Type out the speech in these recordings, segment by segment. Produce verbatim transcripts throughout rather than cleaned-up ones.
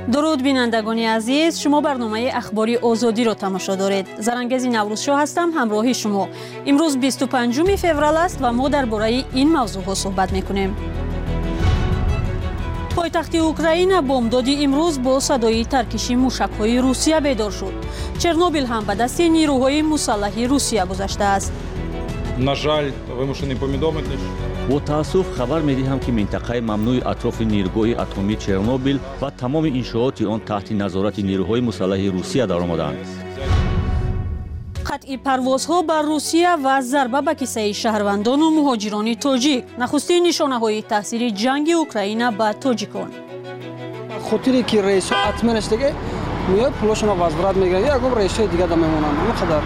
درود بینندگان عزیز، شما برنامه اخباری آزادی را تماشا دارید. زرانگیز نوروزشاه هستم، همراهی شما. امروز بیست و پنجم فوریه است و ما درباره این موضوع ها صحبت میکنیم. پایتخت اوکراین بمبداد امروز با صدای ترکش موشک‌های روسیه بیدار شد. چرنوبیل هم به دست نیروهای مسلح روسیه گذشته است. На жаль, вимушений повідомити. با تأسف خبر می‌دهم که منطقه ممنوع اطراف نیروگاه اتمی چرنوبیل و تمام انشاءات آن تحت نظارت نیروهای مسلح روسیه درآمدند. قطع پروازها بر روسیه و ضربه به کیسه شهروندان و مهاجران تاجیک نخستین نشانه‌های تاثیر جنگ اوکراین به تاجیکان. خاطری که رئیس اتمنش دیگه میاد پولشون رو وزارت میگیره، یا رئیس دیگه دم میمونن. اینقدر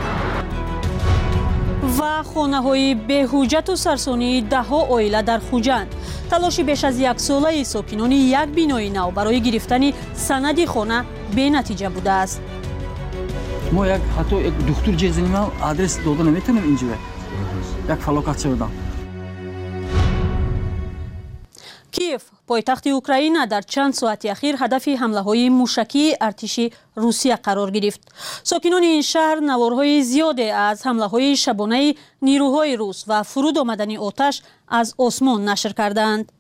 و خانه‌های بی‌حجت و سرسانی ده‌ها عائله در خوجند. تلاشی بیش از یک ساله ساکنان یک بینای نو برای گرفتن سند خانه بی‌نتیجه بوده است. ما یک حتی یک دکتر جزینیم آدرس داده نمیتونیم اینجا. یک فلاکت شدم. کیف پایتخت اوکراین در چند ساعت اخیر هدف حمله‌های موشکی ارتش روسیه قرار گرفت. ساکنان این شهر نوارهای زیادی از حمله‌های شبانه نیروهای روس و فرود آمدن آتش از آسمان نشر کردند.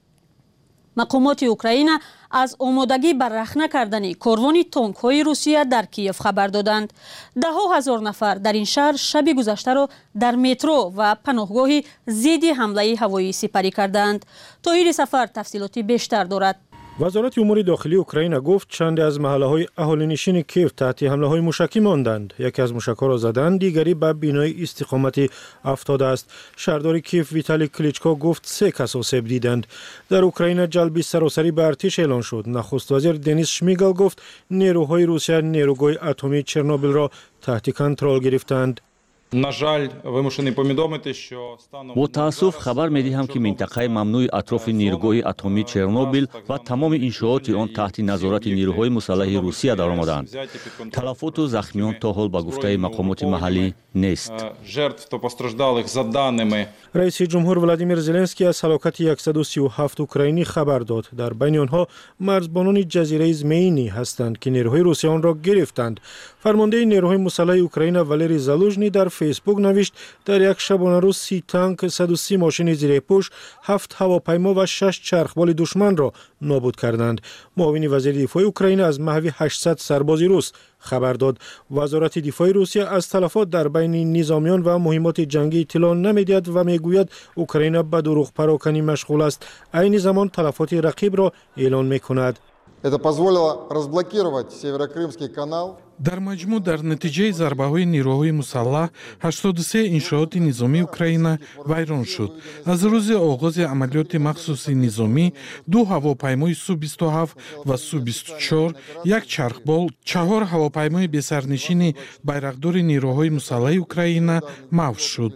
مقامات اوکراین از آمادگی بر رخنه کردن کاروان تانک‌های روسیه در کیف خبر دادند. ده ها هزار نفر در این شهر شب گذشته را در مترو و پناهگاه ضد حمله هوایی سپری کردند. طاهر سفر تفصیلاتی بیشتر دارد. وزارت امور داخلی اوکراین گفت چند از محله‌های اهالینشین کیف تحت حمله‌های موشکی ماندند. یکی از موشک‌ها را زدند، دیگری به بینای استقامتی افتاده است. شهردار کیف ویتالی کلیچکو گفت سه کس آسیب دیدند. در اوکراین جلب سراسری به ارتش اعلان شد. نخست وزیر دنیس شمیگل گفت نیروهای روسیه نیروگاه اتمی چرنوبیل را تحت کنترل گرفتند. На жаль, вимушений повідомити, що станом با تأسف خبر می‌دهم که منطقه ممنوع اطراف نیروگاه اتمی چرنوبیل و تمام انشاءات آن تحت نظارت نیروهای مسلح روسیه درآمدند. تلفات و زخمیان تا حال به گفته مقامات محلی نیست. жертв та постраждалих за даними رئیس جمهور ولادیمیر زلنسکی از هلاکت صد و سی و هفت اوکراینی خبر داد. در بین آنها مرزبانان جزیره زمینی هستند که نیروهای روسیه آن را گرفتند. فرمانده نیروهای مسلح اوکراین والری زالوژنی در فیسبوک نوشت در یک شبانه روز سی تانک، صد و سی ماشین زیر پوش، هفت هواپیما و شش چرخبال دشمن را نابود کردند. معاون وزیر دفاع اوکراین از محو هشتصد سرباز روس خبر داد. وزارت دفاع روسیه از تلفات در بین نظامیان و مهمات جنگی اطلاع نمی‌دهد و میگوید اوکراین به دروغ پراکنی مشغول است. عین زمان تلفات رقیب را اعلان می‌کند. Это позволило разблокировать Северокрымский канал. در مجموع در نتیجه ضربه‌های نیروهای مسلح هشتاد و سه انشاءات نظامی اوکراین ویران شد. از روز آغاز عملیات مخصوص نظامی دو هواپیمای سو بیست و هفت و سو بیست و چهار، یک چرخبال، چهار هواپیمای بی‌سرنشین بیرقدار نیروهای مسلح اوکراین محو شد.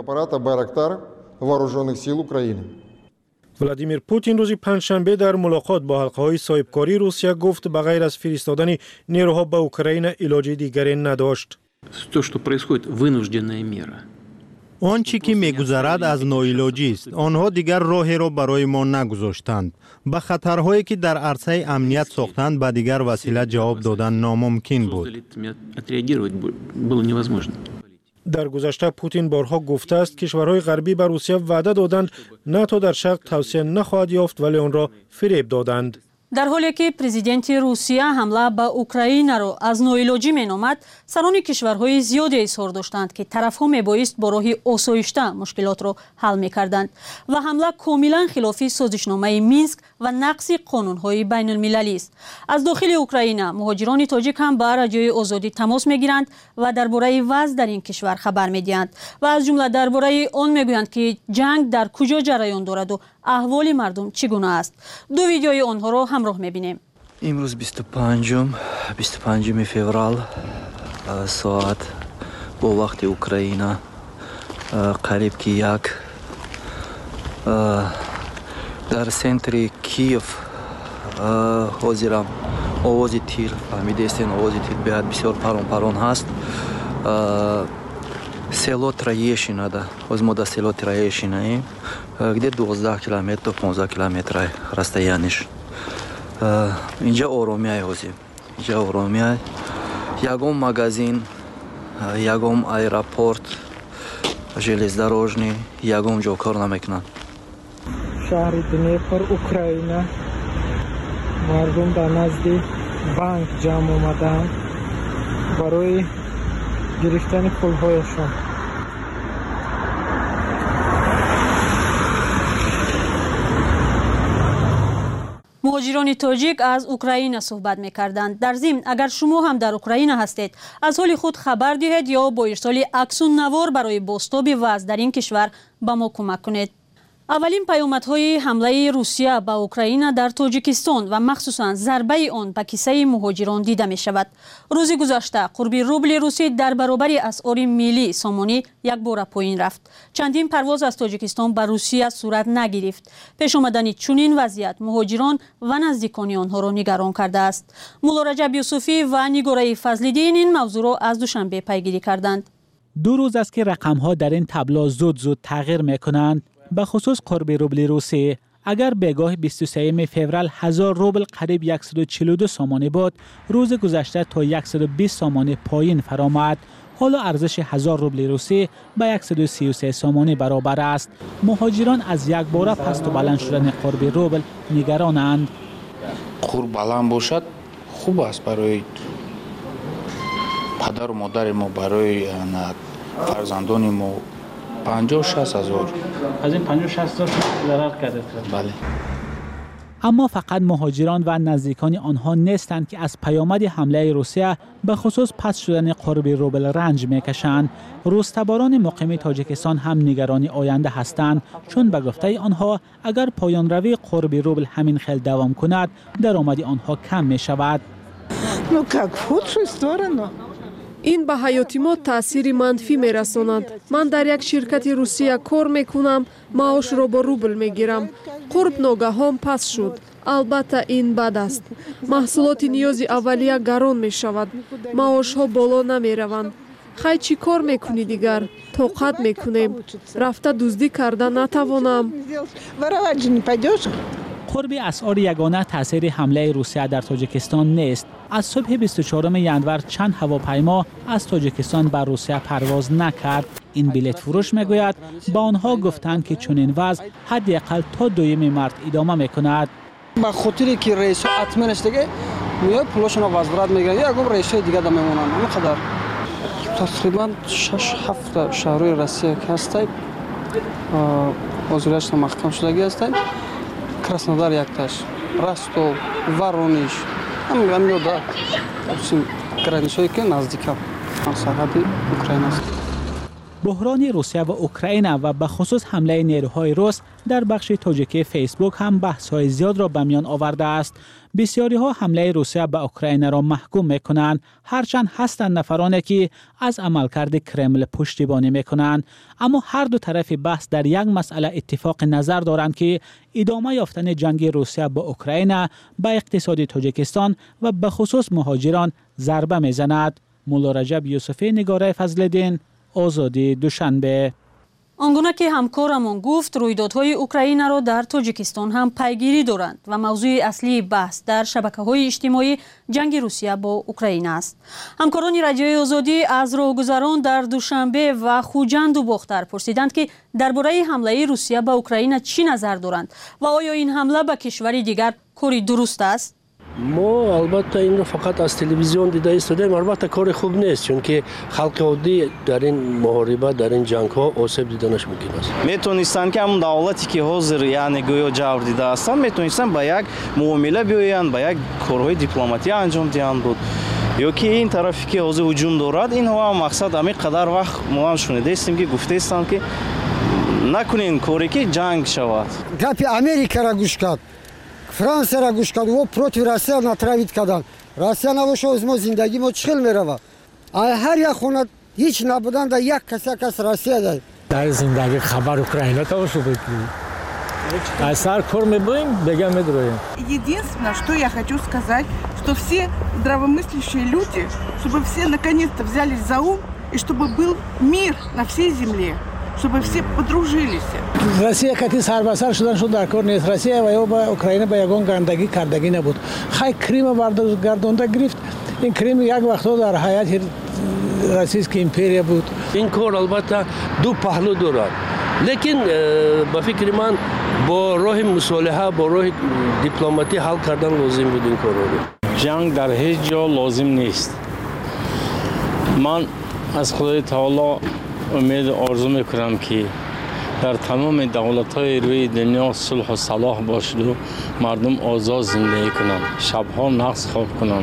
ولادیمیر پوتین روز پنجشنبه در ملاقات با حلقه‌های صاحبکاری روسیه گفت به غیر از فرستادن نیروها به اوکراین علاج دیگری نداشت. آنچه که می‌گذرد از ناعلاجی است. آنها دیگر راهی را برای ما نگذاشتند. به خطرهایی که در عرصه امنیت ساختند به دیگر وسیله جواب دادن ناممکن بود. در گذشته پوتین بارها گفته است کشورهای غربی به روسیه وعده دادند ناتو در شرق توسعه نخواهد یافت ولی آن را فریب دادند. در حالی که پرزیدنت روسیه حمله به اوکراین را از ناعلاجی مینامد، سران کشورهای زیادی اظهار داشتند که طرفها میبایست با راه آسایشته مشکلات را حل میکردند و حمله کاملا خلاف سازشنامه مینسک و نقض قانونهای بین المللی است. از داخل اوکراین مهاجران تاجیک هم به رادیوی آزادی تماس میگیرند و درباره وضع در این کشور خبر میدهند و از جمله درباره آن میگویند که جنگ در کجا جریان دارد و احوال مردم چگونه است. دو ویدیوی آنها را همراه میبینیم. امروز بیست و پنجم فوریه ساعت با وقت اوکراین قریب که یک در سنتر کیف حاضرم آواز تیر فهمیده استین آواز تیر بیاد بسیار پرون پرون هست. село Троещина, да, возможно, село Троещина, где двадцать километров, пятнадцать километров расстояние. اینجا оромияй ҳозир اینجا оромияй ягон магазин ягон аэропорт железнодорожный ягон ҷо кор намекунанд. шаҳри Днепр, Украина. мардум дар назди банк ҷамъ омаданд барои гирифтани пулҳояшон. муҳоҷирони тоҷик аз Украина суҳбат мекарданд. дар зимн агар шумо ҳам дар Украина ҳастед, аз ҳоли худ хабар диҳед ё бо ирсоли аксуннавор барои бозтоби вазъ дар ин кишвар ба мо кӯмак кунед. аввалин паёмадҳои ҳамлаи Русия ба Украина дар Тоҷикистон ва махсусан зарбаи он ба киссаи муҳоҷирон дида мешавад. рӯзи гузашта қурби рубли русӣ дар баробари асъори миллии сомонӣ якбора поин рафт. чандин парвоз аз Тоҷикистон ба Русия сурат нагирифт. пешомадани чунин вазъият муҳоҷирон ва наздикони онҳоро нигарон кардааст. мулло Раҷаб Юсуфӣ ва Нигораи Фазлиддин ин мавзӯъро аз душанбе пайгирӣ карданд. دو روز است که رقم‌ها در این تابلو زود زود تغییر می‌کنند. به خصوص قرب روبل روسی اگر بگاه بیست و سوم فوریه هزار روبل قریب صد و چهل و دو سامانه بود، روز گذشته تا صد و بیست سامانه پایین فرآمد. حالا ارزش هزار روبل روسی به صد و سی و سه سامانه برابر است. مهاجران از یک باره پست و بلند شدن قرب روبل نگرانند. قرب بلند باشد خوب است برای پدر و مادر ما، برای فرزندان ما. پنجاه و شصت هزار از این پنجاه و شصت هزار ضرر کرده. بله. اما فقط مهاجران و نزدیکان آنها نیستند که از پیامد حمله روسیه به خصوص پس شدن قرب روبل رنج میکشند. روزتباران مقیم تاجیکستان هم نگرانی آینده هستند، چون به گفته آنها اگر پایان روی قرب روبل همین خیل دوام کند، درآمد آنها کم می شود. Ну как, в худшую сторону. ин ба ҳаёти мо таъсири манфӣ мерасонад. ман дар як ширкати Русия кор мекунам, маошро бо рубл мегирам. қурб ногаҳон паст шуд. албатта ин бад аст. маҳсулоти ниёзи аввалия гарон мешавад. маошҳо боло намераванд. хай чӣ кор мекунӣ дигар? тоқат мекунем. рафта дуздӣ карда натавонам. قرب اسعار یگانه تاثیر حمله روسیه در تاجیکستان نیست. از صبح بیست و چهارم ژانویه چند هواپیما از تاجیکستان به روسیه پرواز نکرد. این بلیط فروش میگوید با آنها گفتند که چنین وضع حداقل تا دویم مارس ادامه میکند. به خاطری که رئیس اتمنش دیگه میاد پولشون رو وزارت میگیرن، یکم رئیس دیگه دم میمونن. همینقدر تقریبا شش هفت شهرهای روسیه که هستند وزارتش محکم شدگی هستند. Krasnodar yaktаш, Rostov, Воронеж, ҳам ҳамёда границаҳое ки наздикам сарҳади Украина аст. بحران روسیه و اوکراین و به خصوص حمله نیروهای روس در بخش تاجیکی فیسبوک هم بحث‌های زیاد را به میان آورده است. بسیاری ها حمله روسیه به اوکراین را محکوم می‌کنند، هرچند هستند نفرانی که از عملکرد کرمل پشتیبانی می‌کنند، اما هر دو طرف بحث در یک مسئله اتفاق نظر دارند که ادامه یافتن جنگ روسیه با اوکراین به اقتصاد تاجیکستان و به خصوص مهاجران ضربه می‌زند. مولو رجب یوسفی، نگاره فضل‌الدین، آزادی، دوشنبه. آنگونه که همکارمان گفت، رویدادهای اوکرایناро در تاجیکستان هم پیگیری دارند و موضوع اصلی بحث در شبکه‌های اجتماعی جنگ روسیه با اوکراین است. همکاران رادیوی آزادی از راهگذران در دوشنبه و خوجند و باختر پرسیدند که درباره حمله روسیه به اوکراین چی نظر دارند و آیا این حمله به کشوری دیگر کاری درست است؟ ما البته این رو فقط از تلویزیون دیده ایستادیم. البته کار خوب نیست، چون که خلق عادی در این محاربه در این جنگ ها آسیب دیدنش ممکن است. میتونستن که همون دولتی که حاضر یعنی گویا جور دیده هستن میتونستن با یک معامله بیاین، با یک کارهای دیپلماتی انجام دهند بود. یا که این طرفی که حاضر هجوم دارد، این ها مقصد همین قدر وقت ما هم شنیده استیم که گفته استن که نکنین کاری که جنگ شود. گپ امریکا را گوش کرد، فرانسه را گوش کرد و پروتی روسیه ناتراوید کردن. روسیه نباشه از ما زندگی ما چخیل میرود. هر یک خونه هیچ نبودن در یک کسی کس روسیه دارد. در زندگی خبر اوکراина того, что быкли. А сар корм будем, бегаем и дроем. Единственное, что я хочу сказать, что все здравомыслящие люди, чтобы все наконец-то взялись за ум и чтобы был мир на всей земле. чтобы все подружились. Россия кати сарбасар шудан шуд дар кор нест. Россия ва ё ба Украина ба ягон гандагӣ кардагӣ набуд. Хай Крим бардогардонда гирифт. ин Крим як вақтҳо дар ҳайати Российская империя буд. ин кор албатта ду паҳлу дорад. лекин ба фикри ман бо роҳи мусолиҳа бо роҳи дипломатӣ ҳал кардан лозим буд ин корро. ҷанг дар ҳеҷ ҷо лозим нест. ман аз худои таоло умед орзу мекунам ки дар тамоми давлатҳои рӯи дунё сулҳу салоҳ бошаду мардум озод зиндагӣ кунанд, шабҳо нағз хоб кунанд,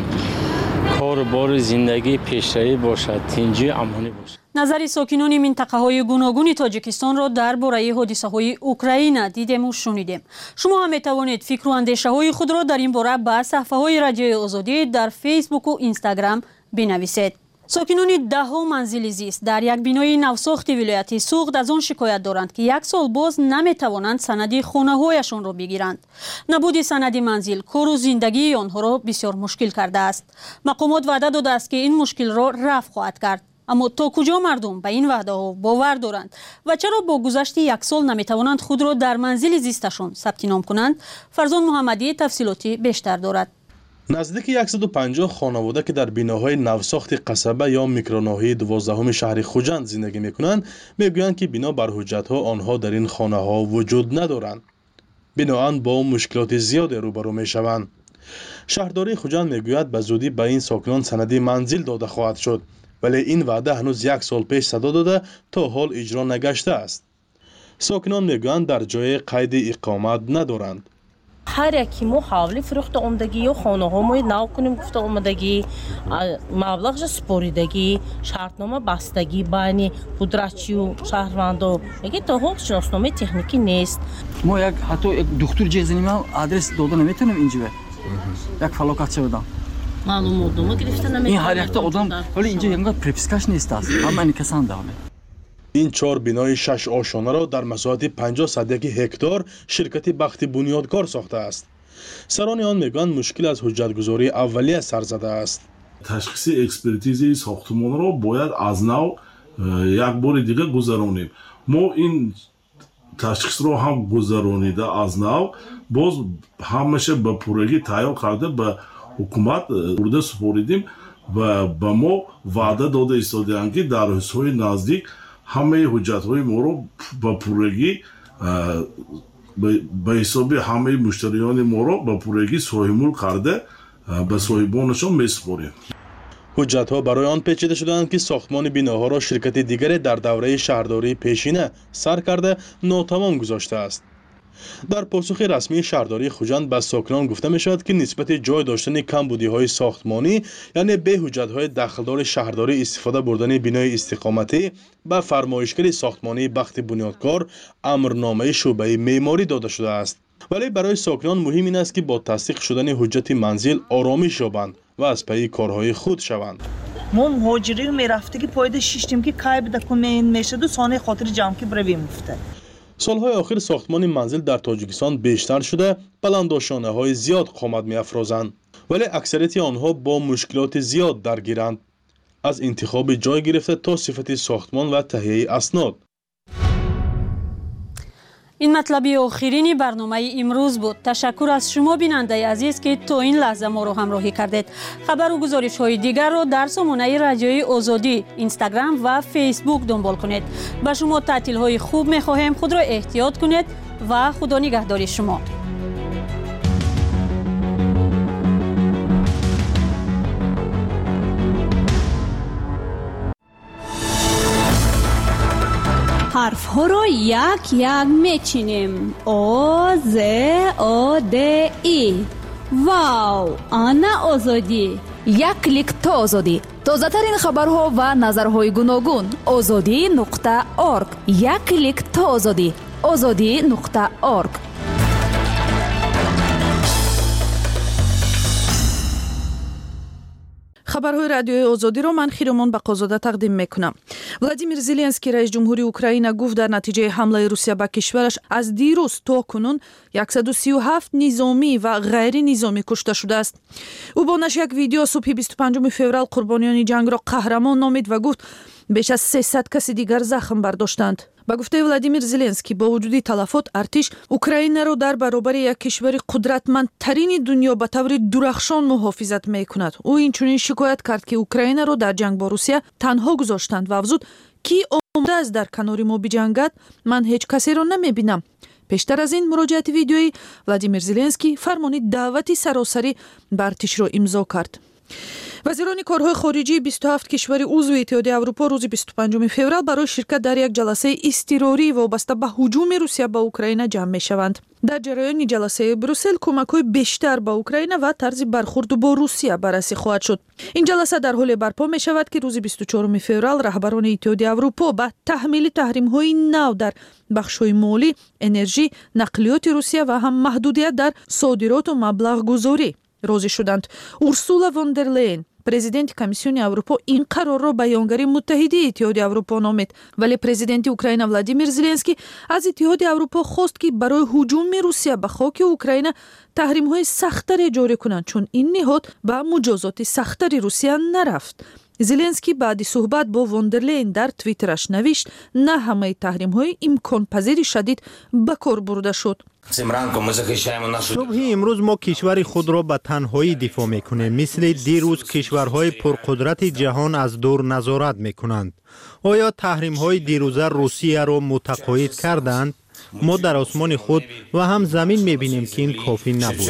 кору бори зиндагӣ пешравӣ бошад, тинҷӣ амонӣ бошад. назари сокинони минтақаҳои гуногуни тоҷикистонро дар бораи ҳодисаҳои Украина дидему шунидем. шумо ҳам метавонед фикру андешаҳои худро дар ин бора ба саҳифаҳои Радиои Озодӣ дар Фейсбуку Инстаграм бинависед. сокинони даҳҳо манзили зист дар як бинои навсохти вилояти Суғд аз он шикоят доранд ки як сол боз наметавонанд санади хонаҳояшонро бигиранд. набуди санади манзил кору зиндагии онҳоро бисёр мушкил кардааст. мақомот ваъда додааст ки ин мушкилро рафъ хоҳад кард. аммо то куҷо мардум ба ин ваъдаҳо бовар доранд ва чаро бо гузашти як сол наметавонанд худро дар манзили зисташон сабтином кунанд? Фарзон Муҳаммадӣ тафсилоти бештар дорад. наздики яксаду панҷоҳ хонавода ки дар биноҳои навсохти қасаба ё микроноҳияи дувоздаҳуми шаҳри Хуҷанд зиндагӣ мекунанд, мегӯянд ки бино бар ҳуҷҷатҳо онҳо дар ин хонаҳо вуҷуд надоранд. биноан бо мушкилоти зиёде рӯбарӯ мешаванд. шаҳрдории Хуҷанд мегӯяд ба зудӣ ба ин сокинон санади манзил дода хоҳад шуд, вале ин ваъда ҳанӯз як сол пеш садо дода то ҳол иҷро нагаштааст. сокинон мегӯянд дар ҷое қайди иқомат надоранд. ҳар яки мо ҳавли фурӯхта омадагӣ ё хонаҳои нав кунем гуфта омадагӣ, маблағша споридагӣ, шартнома бастагӣ байни пудратчию шаҳрвандо, яке то ҳол шиносномаи техникӣ нест. мо як ҳатто як духтур ҷезаним адрес дода наметавонем инҷа як фалокат шавадам. маълумотнома гирифта наметавонем. ин ҳар якта одам вале инҷа якгар препискаш нестааст. ҳама никасан даҳме. ин чор бинои шаш ошонаро дар масоҳати панҷоҳ садяки ҳектор ширкати Бахти Бунёдкор сохтааст. сарони он мегӯянд мушкил аз ҳуҷҷатгузории аввалия сар задааст. ташхиси экспертизаи сохтмонро бояд аз нав як бори дига гузаронем. мо ин ташхисро ҳам гузаронида аз нав боз ҳамаша ба пуррагӣ тайёр карда ба ҳукумат бурда супоридем ва ба мо ваъда дода истодаанд ки дар рӯзҳои наздик ҳамаи ҳуҷҷатҳои моро ба пуррагӣ ба ҳисоби ҳамаи муштариёни моро ба пуррагӣ соҳибмулк карда ба соҳибонашон месупорем. ҳуҷҷатҳо барои он печида шуданд ки сохтмони биноҳоро ширкати дигаре дар давраи шаҳрдории пешина сар карда нотамом гузоштааст. дар посухи расмии шаҳрдории Хуҷанд ба сокинон гуфта мешавад ки нисбати ҷой доштани камбудиҳои сохтмонӣ, яъне бе ҳуҷҷатҳои дахлдори шаҳрдорӣ истифода бурдани бинои истиқоматӣ ба фармоишгари сохтмонии Бахти Бунёдкор амрномаи шуъбаи меъморӣ дода шудааст. вале барои сокинон муҳим ин аст ки бо тасдиқ шудани ҳуҷҷати манзил оромиш ёбанд ва аз пайи корҳои худ шаванд. мо муҳоҷирӣ мерафтагӣ поида шиштем ки кай бидакун мешаду сони хотири ҷамъки бравим муфта. солҳои охир сохтмони манзил дар Тоҷикистон бештар шуда баландошонаҳои зиёд қомат меафрозанд, вале аксарияти онҳо бо мушкилоти зиёд даргиранд, аз интихоби ҷой гирифта то сифати сохтмон ва таҳияи аснод. ин матлаби охирини барномаи имрӯз буд. ташаккур аз шумо бинандаи азиз ки то ин лаҳза моро ҳамроҳӣ кардед. хабару гузоришҳои дигарро дар сомонаи Радиои Озодӣ, Инстаграм ва Фейсбук дунбол кунед. ба шумо таътилҳои хуб мехоҳем. худро эҳтиёт кунед ва худо нигаҳдори шумо. ҳарфҳоро як як мечинем. о з о д и. вау, ана озодӣ. як клик то озодӣ. тозатарин хабарҳо ва назарҳои гуногун. озодӣ нуқта орг. як клик то озодӣ. озодӣ нуқта орг. хабарҳои радиои озодиро ман хиромон бақозода тақдим мекунам. Владимир Зеленский раис ҷумҳурии Украина гуфт дар натиҷаи ҳамлаи Русия ба кишвараш аз дирӯз то кунун яксаду сию ҳафт низомӣ ва ғайринизомӣ кушта шудааст. ӯ бо нашр як видео субҳи бисту панҷуми феврал қурбониёни ҷангро қаҳрамон номид ва гуфт беш аз сесад каси дигар захм бардоштанд. ба гуфтаи Владимир Зеленский бо вуҷуди талафот артиш Украинаро дар баробари як кишвари қудратмандтарини дунё ба таври дурахшон муҳофизат мекунад. ӯ инчунин шикоят кард ки Украинаро дар ҷанг бо Русия танҳо гузоштанд ва афзуд ки омодааст дар канори мо биҷангад, ман ҳеҷ касеро намебинам. пештар аз ин муроҷиати видеои Владимир Зеленский фармони даъвати саросарӣ ба артишро имзо кард. вазирони корҳои хориҷии бисту ҳафт кишвари узви Иттиҳодияи Аврупо рӯзи бисту панҷуми феврал барои ширкат дар як ҷаласаи изтирорӣ вобаста ба ҳуҷуми Русия ба Украина ҷамъ мешаванд. дар ҷараёни ҷаласаи Брюссел кӯмакҳои бештар ба Украина ва тарзи бархурд бо Русия баррасӣ хоҳад шуд. ин ҷаласа дар ҳоле барпо мешавад ки рӯзи бисту чорум феврал раҳбарони Иттиҳодияи Аврупо ба таҳмили таҳримҳои нав дар бахшҳои молӣ, энержӣ, нақлиёти Русия ва ҳам маҳдудият дар содироту маблағгузорӣ розӣ шуданд. Урсула фон дер Лейен, президенти Комиссиони Аврупо, ин қарорро баёнгари Муттаҳидии Иттиҳоди Аврупо номид, вале президенти Украина Владимир Зеленский аз Иттиҳоди Аврупо хост ки барои ҳуҷуми Русия ба хоки Украина таҳримҳои сахттаре ҷорӣ кунанд, чун ин ниҳод ба муҷозоти сахттари Русия нарафт. Зеленский баъди суҳбат бо фон дер Лейен дар твиттераш навишт: на ҳамаи таҳримҳои имконпазири шадид ба кор бурда шуд. субҳи имрӯз мо кишвари худро ба танҳоӣ дифоъ мекунем. мисли дирӯз кишварҳои пурқудрати ҷаҳон аз дур назорат мекунанд. оё таҳримҳои дирӯза Русияро мутақоид карданд? мо дар осмони худ ва ҳам замин мебинем ки ин кофӣ набуд.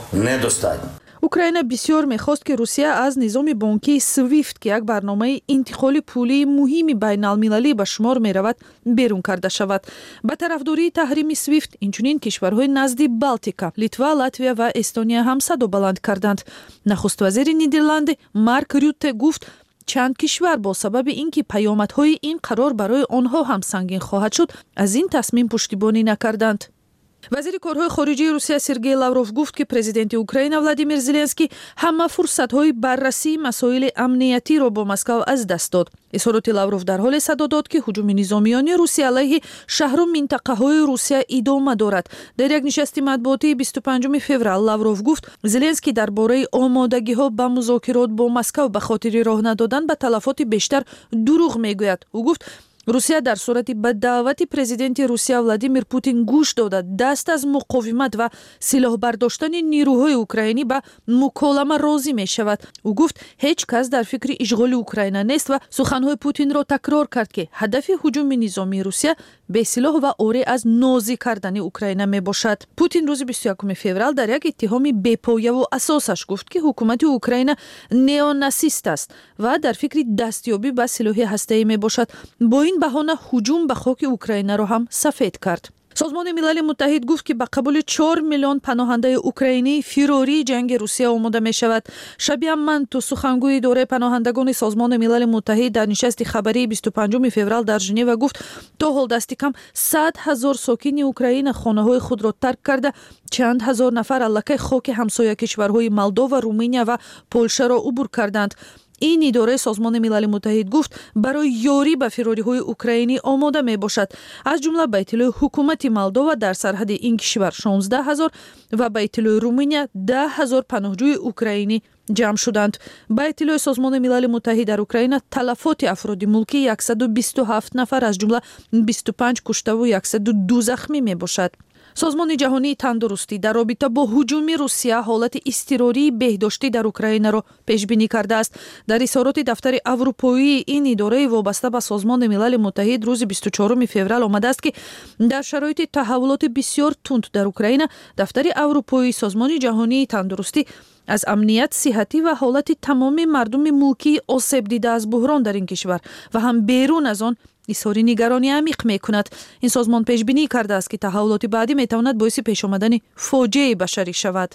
Украина бисёр мехост ки Русия аз низоми бонкии свифт ки як барномаи интиқоли пулии муҳими байналмилалӣ ба шумор меравад, берун карда шавад. ба тарафдории таҳрими свифт инчунин кишварҳои назди Балтика, Литва, Латвия ва Эстония ҳам садо баланд карданд. Нахуст вазири Нидерланди Марк Рютте гуфт: чанд кишвар бо сабаби ин ки паёмадҳои ин қарор барои онҳо ҳам сангин хоҳад шуд, аз ин тасмим пуштибонӣ накарданд. вазири корҳои хориҷии Русия Сергей Лавров гуфт ки президенти Украина Владимир Зеленский ҳама фурсатҳои баррасии масоили амниятиро бо Москав аз даст дод. изҳороти Лавров дар ҳоле садо дод ки ҳуҷуми низомиёни Русия алайҳи шаҳру минтақаҳои Русия идома дорад. дар як нишасти матбуотии бисту панҷуми феврал Лавров гуфт: Зеленский дар бораи омодагиҳо ба музокирот бо Москав ба хотири роҳ надодан ба талафоти бештар дурӯғ мегӯяд. ӯ гуфт: Русия дар сурати ба даъвати президенти Русия Владимир Путин гӯш дода даст аз муқовимат ва силоҳбардоштани нирӯҳои украинӣ ба муколама розӣ мешавад. ӯ гуфт: ҳеҷ кас дар фикри ишғоли Украина нест ва суханҳои Путинро такрор кард ки ҳадафи ҳуҷуми низомии Русия бесилоҳ ва оре аз нозӣ кардани Украина мебошад. Путин рӯзи бисту якуми феврал дар як иттиҳоми бепояву асосаш гуфт ки ҳукумати Украина неонасист аст ва дар фикри дастёбӣ ба силоҳи ҳастаӣ мебошад. бо ин баҳона ҳуҷум ба хоки Украинаро ҳам сафед кард. созмони милали муттаҳид гуфт ки ба қабули чор миллион паноҳандаи украинии фирории ҷанги Русия омода мешавад. Шабиам Манту, сухангӯи идораи паноҳандагони созмони милали муттаҳид, дар нишасти хабарии бисту панҷуми феврал дар Женева гуфт: то ҳол дасти кам сад ҳазор сокини Украина хонаҳои худро тарк карда, чанд ҳазор нафар аллакай хоки ҳамсоя кишварҳои Молдова, Румыния ва Полшаро убур карданд. ин идораи созмони милали муттаҳид гуфт барои ёрӣ ба фирориҳои украинӣ омода мебошад. аз ҷумла ба иттилои ҳукумати Молдова дар сарҳади ин кишвар шонздаҳ ҳазор ва ба иттилои Румыния даҳ ҳазор паноҳҷӯи украинӣ ҷамъ шуданд. ба иттилои созмони милали муттаҳид дар Украина талафоти афроди мулкӣ яксаду бисту ҳафт нафар аз ҷумла бисту панҷ куштаву яксаду ду захмӣ мебошад. созмони ҷаҳонии тандурустӣ дар робита бо ҳуҷуми Русия ҳолати изтирории беҳдоштӣ дар Украинаро пешбинӣ кардааст. дар изҳороти дафтари аврупоии ин идораи вобаста ба созмони милали муттаҳид рӯзи бисту чорум феврал омадааст ки дар шароити таҳаввулоти бисёр тунд дар Украина дафтари аврупоии созмони ҷаҳонии тандурустӣ аз амният, сиҳатӣ ва ҳолати тамоми мардуми мулкии осебдида аз буҳрон дар ин кишвар ва ҳам берун аз он изҳори нигаронӣ амиқ мекунад. ин созмон пешбинӣ кардааст ки таҳаввулоти баъдӣ метавонад боиси пешомадани фоҷиаи башарӣ шавад.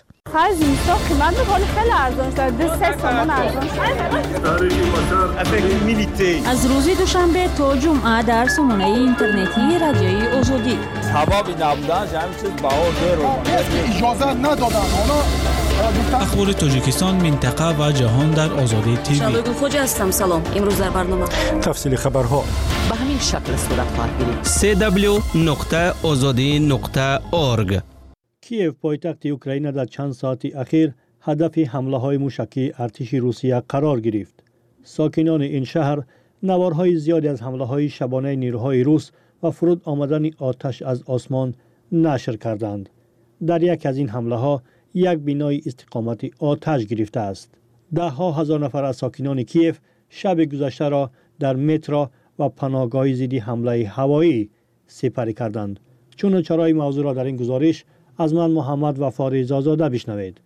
аз рӯзи душанбе то ҷумъа дар сомонаи интернетии радиои Озодӣ. сабаби набуданаш ҳамин чиз баҳо зеро иҷоза надоданд. ахбори Тоҷикистон, минтақа ва ҷаҳон дар Озодӣ ТВ. Шалои Гулхоҷа ҳастам. Салом. имрӯз дар барнома тафсили хабарҳо ба ҳамин шакл сурат хоҳад гирифт. дабл ю дабл ю дабл ю нуқта озодӣ нуқта орг. کیف پایتخت اوکراین در چند ساعت اخیر هدف حمله‌های موشکی ارتش روسیه قرار گرفت. ساکنان این شهر نوارهای زیادی از حمله‌های شبانه نیروهای روس و فرود آمدن آتش از آسمان نشر کردند. در یک از این حمله ها یک بنای استقامتی آتش گرفته است. ده ها هزار نفر از ساکنان کیف شب گذشته را در مترو و پناهگاه ضد حمله هوایی سپری کردند. چون چرای موضوع را در این گزارش از من محمد وفا زاده بشنوید.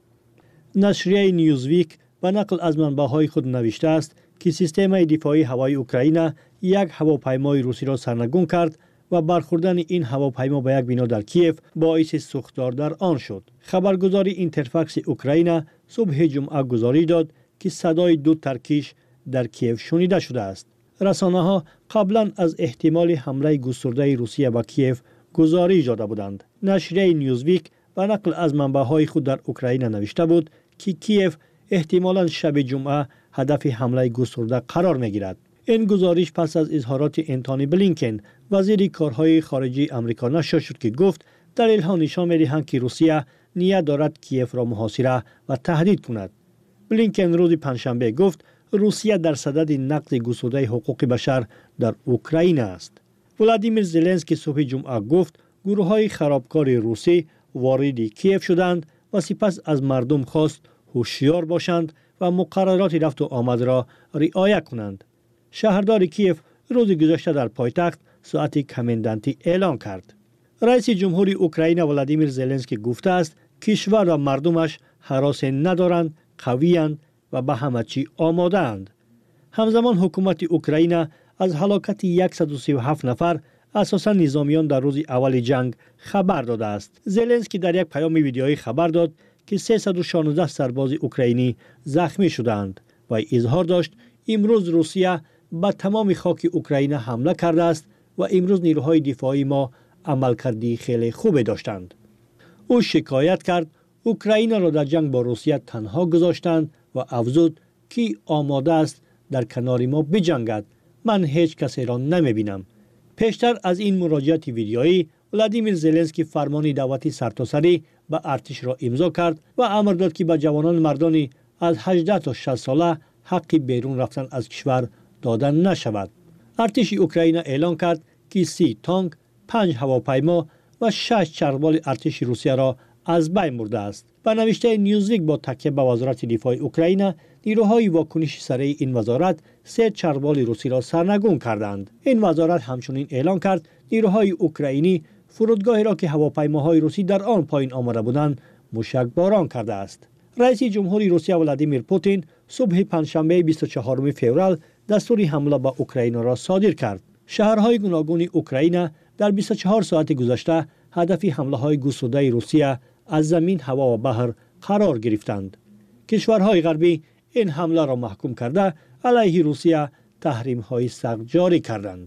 نشریه نیوزویک به نقل از منبع‌های خود نوشته است که سیستم دفاعی هوایی اوکراین یک هواپیمای روسی را سرنگون کرد و برخوردن این هواپیما به یک بنا در کیف باعث سوختار در آن شد. خبرگزاری اینترفکس اوکراین صبح جمعه گزارش داد که صدای دو ترکیش در کیف شنیده شده است. رسانه‌ها قبلا از احتمال حمله گسترده روسیه به کیف گزارش داده بودند. نشریه نیوزویک به نقل از منبع‌های خود در اوکراین نوشته بود که کیف احتمالاً شب جمعه هدف حمله گسترده قرار می‌گیرد. این گزارش پس از اظهارات انتونی بلینکن وزیر کارهای خارجی آمریکا نشر شد که گفت دلیل‌ها نشان می‌دهند که روسیه نیت دارد کیف را محاصره و تهدید کند. بلینکن روز پنجشنبه گفت روسیه در صدد نقض گسترده حقوق بشر در اوکراین است. ولادیمیر زلنسکی صبح جمعه گفت گروه‌های خرابکار روسی وارد کیف شدند و سپس از مردم خواست هوشیار باشند و مقررات رفت و آمد را رعایت کنند. شهردار کیف روز گذشته در پایتخت ساعت کماندانتی اعلان کرد. رئیس جمهوری اوکراین ولادیمیر زلنسکی گفته است کشور و مردمش هراس ندارند، قوی‌اند و به همه چی آماده اند. همزمان حکومت اوکراین از هلاکت صد و سی و هفت نفر اساساً نظامیان در روز اول جنگ خبر داده است. زلنسکی در یک پیام ویدیویی خبر داد که سیصد و شانزده سرباز اوکراینی زخمی شدند و اظهار داشت امروز روسیه به تمام خاک اوکراین حمله کرده است و امروز نیروهای دفاعی ما عملکردی خیلی خوبی داشتند. او شکایت کرد اوکراین را در جنگ با روسیه تنها گذاشتند و افزود که آماده است در کنار ما بجنگد. من هیچ کسی را نمی بینم. پیشتر از این مراجعات ویدیویی ولادیمیر زلنسکی فرمان دعوت سرتاسری به ارتش را امضا کرد و امر داد که به جوانان مردانی از هجده تا شصت ساله حق بیرون رفتن از کشور داده نشود. ارتش اوکراین اعلان کرد که سی تانک، پنج هواپیما و شش چرخبال ارتش روسیه را از بین برده است. به نوشته نیوزویک با تکیه به وزارت دفاع اوکراین، نیروهای واکنش سریع این وزارت سه چرخبال روسی را سرنگون کردند. این وزارت همچنین اعلان کرد نیروهای اوکراینی فرودگاهی را که هواپیماهای روسی در آن پایین آمده بودند موشک باران کرده است. رئیس جمهوری روسیه ولادیمیر پوتین صبح پنجشنبه بیست و چهارم فوریه دستور حمله به اوکراین را صادر کرد. شهرهای گوناگون اوکراین در بیست و چهار ساعت گذشته هدف حمله های گسترده روسیه از زمین، هوا و بحر قرار گرفتند. کشورهای غربی این حمله را محکوم کرده علیه روسیه تحریم های سخت جاری کردند.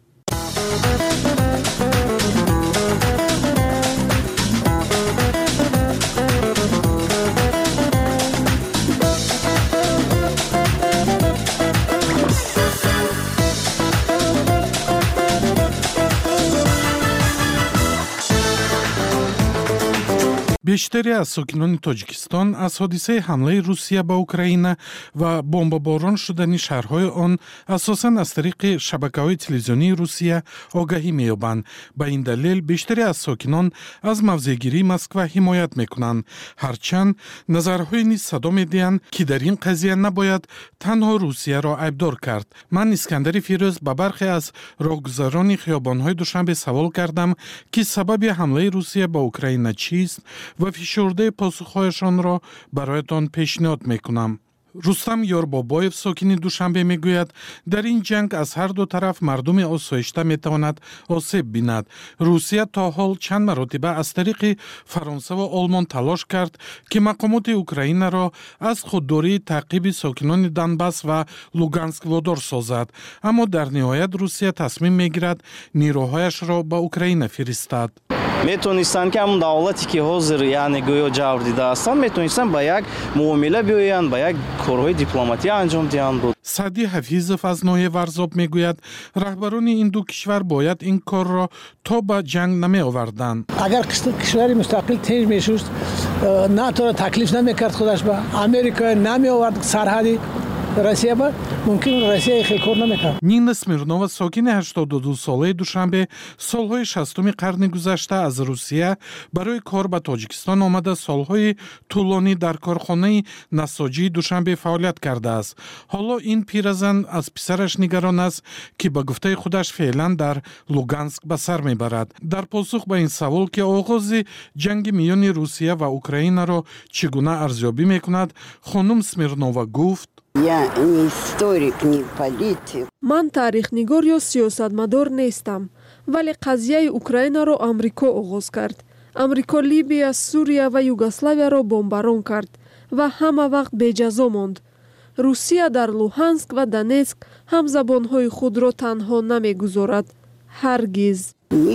бештари аз сокинони тоҷикистон аз ҳодисаи ҳамлаи русия ба украина ва бомбаборон шудани шаҳрҳои он асосан аз тариқи шабакаҳои телевизионии русия огаҳӣ меёбанд. ба ин далел бештари аз сокинон аз мавзеъгирии москва ҳимоят мекунанд, ҳарчанд назарҳои низ садо медиҳанд ки дар ин қазия набояд танҳо русияро айбдор кард. ман искандари фирӯз ба бархе аз роҳгузарони хиёбонҳои душанбе савол кардам ки сабаби ҳамлаи русия ба украина чист ва фишурдаи посухҳояшонро бароятон пешниҳод мекунам. рустам ёрбобоев сокини душанбе мегӯяд дар ин ҷанг аз ҳар ду тараф мардуми осоишта метавонад осеб бинад. русия то ҳол чанд маротиба аз тариқи фаронса ва олмон талош кард ки мақомоти украинаро аз худдории таъқиби сокинони донбасс ва луганск водор созад, аммо дар ниҳоят русия тасмим мегирад нирӯҳояшро ба украина фиристад. метонистанд ки ҳамон давлате ки ҳозир яъне гӯё ҷавр дида ҳастанд метонистанд ба як муомила биёянд, ба як корҳои дипломатия анҷом диҳанд буд. саъди ҳафизов аз ноҳияи варзоб мегӯяд раҳбарони ин ду кишвар бояд ин корро то ба ҷанг намеоварданд. агар кишвари мустақил тинҷ мешуд, нато таклиф намекард худаш ба Америка, намеовард сарҳади روسیه با ممکن روسیه خیلی کار نمیکنه. نینا سمیرنووا ساکن هشتاد و دو ساله دوشنبه سالهای شصتم قرن گذشته از روسیه برای کار به تاجیکستان آمده. سالهای طولانی در کارخانه نساجی دوشنبه فعالیت کرده است. حالا این پیرزن از پسرش نگران است که به گفته خودش فعلا در لوگانسک به سر میبرد. در پاسخ به این سوال که آغاز جنگ میان روسیه و اوکراین را چگونه ارزیابی میکند، خانم سمیرنووا گفت: من تاریخ‌نگار یا سیاستمدار نیستم، ولی قضیه اوکراین را آمریکا آغاز کرد. آمریکا لیبیا، سوریه و یوگسلاویا را بمباران کرد و همه وقت بی‌جزا ماند. روسیه در لوهانسک و دونецک هم زبانهای خود را تنها نمیگذارد. هرگز.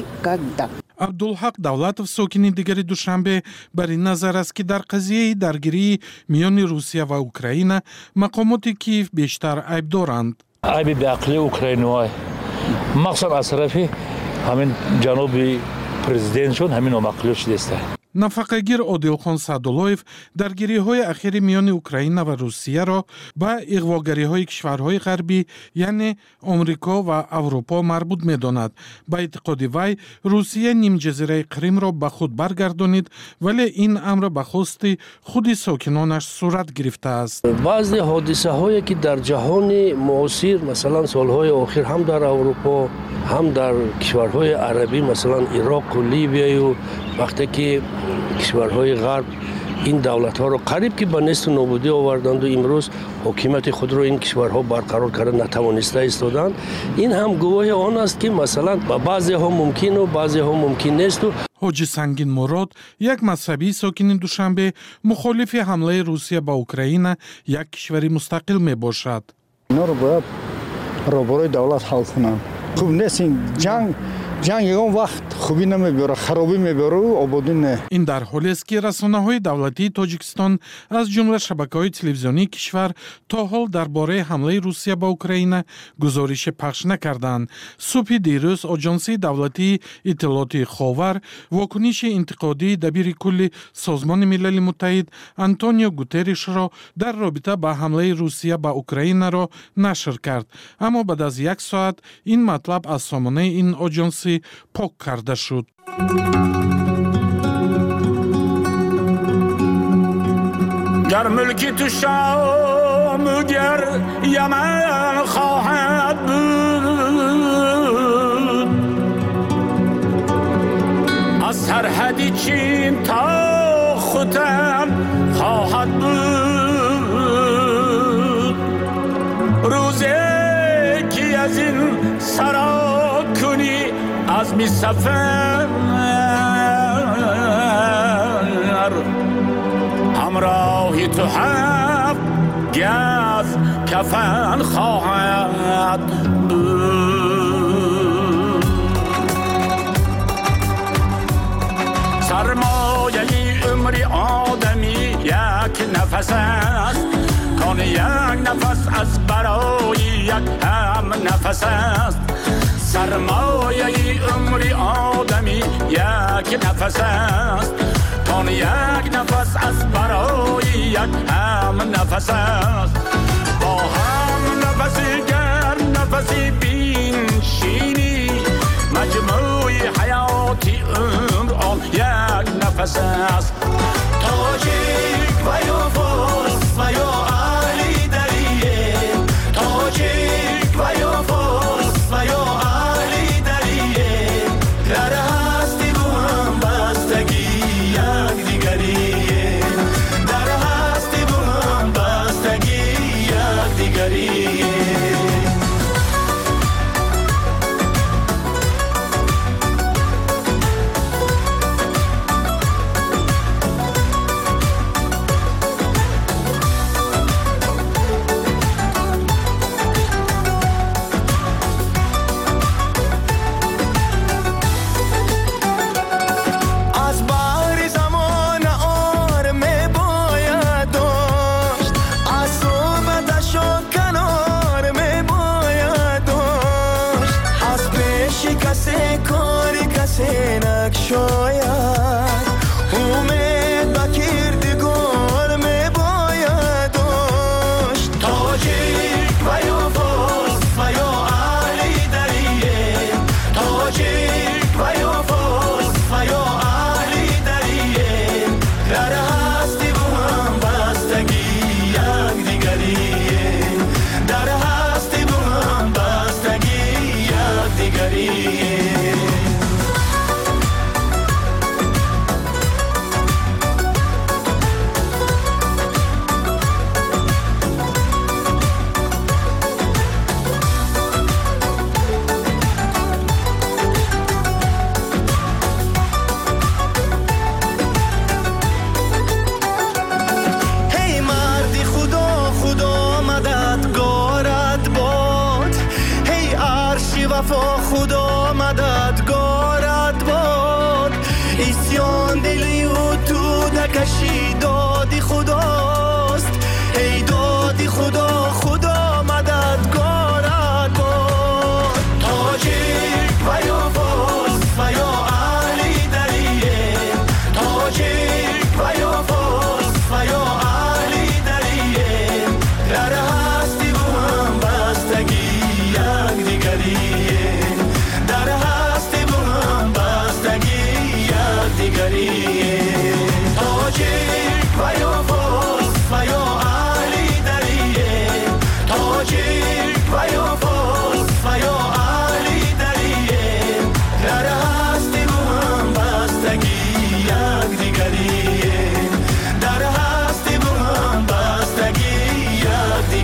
عبدالحق دولتов ساکن دیگری دوشنبه بر این نظر است که در قضیه درگیری میان روسیه و اوکراین مقامات کیف بیشتر عیب دارند. عیب به عقلی اوکراینی‌ها مخصوصا از طرف همین جنوبی پرزیدنتشون همین عقلیش دسته. نفقه‌گیر عادلخان سعدالله‌یف درگیری‌های اخیر میان اوکراین و روسیه را به اغواگری‌های کشورهای غربی یعنی آمریکا و اروپا مربوط می‌داند. به اعتقاد وی روسیه نیم جزیره کریم را به خود برگردانید، ولی این امر به خواست خود ساکنانش صورت گرفته است. بعضی حادثه‌هایی که در جهان معاصر مثلا سالهای اخیر هم در اروپا هم در کشورهای عربی مثلا عراق و لیبیا و وقتی که کشورهای غرب این دولت‌ها را قریب که به نیست و نابودی آوردند و امروز حکومت خود را این کشورها برقرار کردن نتوانسته ایستادند، این هم گواهی آن است که مثلا با بعضی ها ممکن و بعضی ها ممکن نیست. و حاجی سنگین مراد یک مذهبی ساکن دوشنبه مخالف حمله روسیه به اوکراین یک کشوری مستقل می باشد. اینا رو باید روبروی دولت حل کنند. خوب نیست این جنگ جنگ یکم وقت خوبی نمیبره، خرابی میبره و آبادی نه. این در حالی است که رسانه‌های دولتی تاجیکستان از جمله شبکه‌های تلویزیونی کشور تا حال درباره حمله روسیه به اوکراین گزارش پخش نکردند. صبح دیروز آژانس دولتی اطلاعات خاور واکنش انتقادی دبیر کل سازمان ملل متحد آنتونیو گوتریش را در رابطه با حمله روسیه به اوکراین را نشر کرد، اما بعد از یک ساعت این مطلب از سامانه این آژانس پاک کرده شد. گر ملکی تو شام گر یمن خواهد بود، از سرحدی چین تا ختن خواهد بود. روزی که از این سرا کنی از می سفر همراهی تو هفت گز کفن خواهد بود. سرمایه عمری آدمی یک نفس است، کان یک نفس از برای یک هم نفس است. سرمایه عمری آدمی یک نفس است، کان یک نفس از برای یک هم نفس است. با هم نفسی گر نفسی بینشینی، مجموعی حیاتی عمر آن یک نفس است. تاجیک و یا فارس و یا علی دریه، تاجیک و یا فارس و یا علی دریه، در هستی و هم بستگی یک دیگریه، در هستی و هم بستگی یک دیگریه. شاید امید با کردگار می باید داشت. تاجی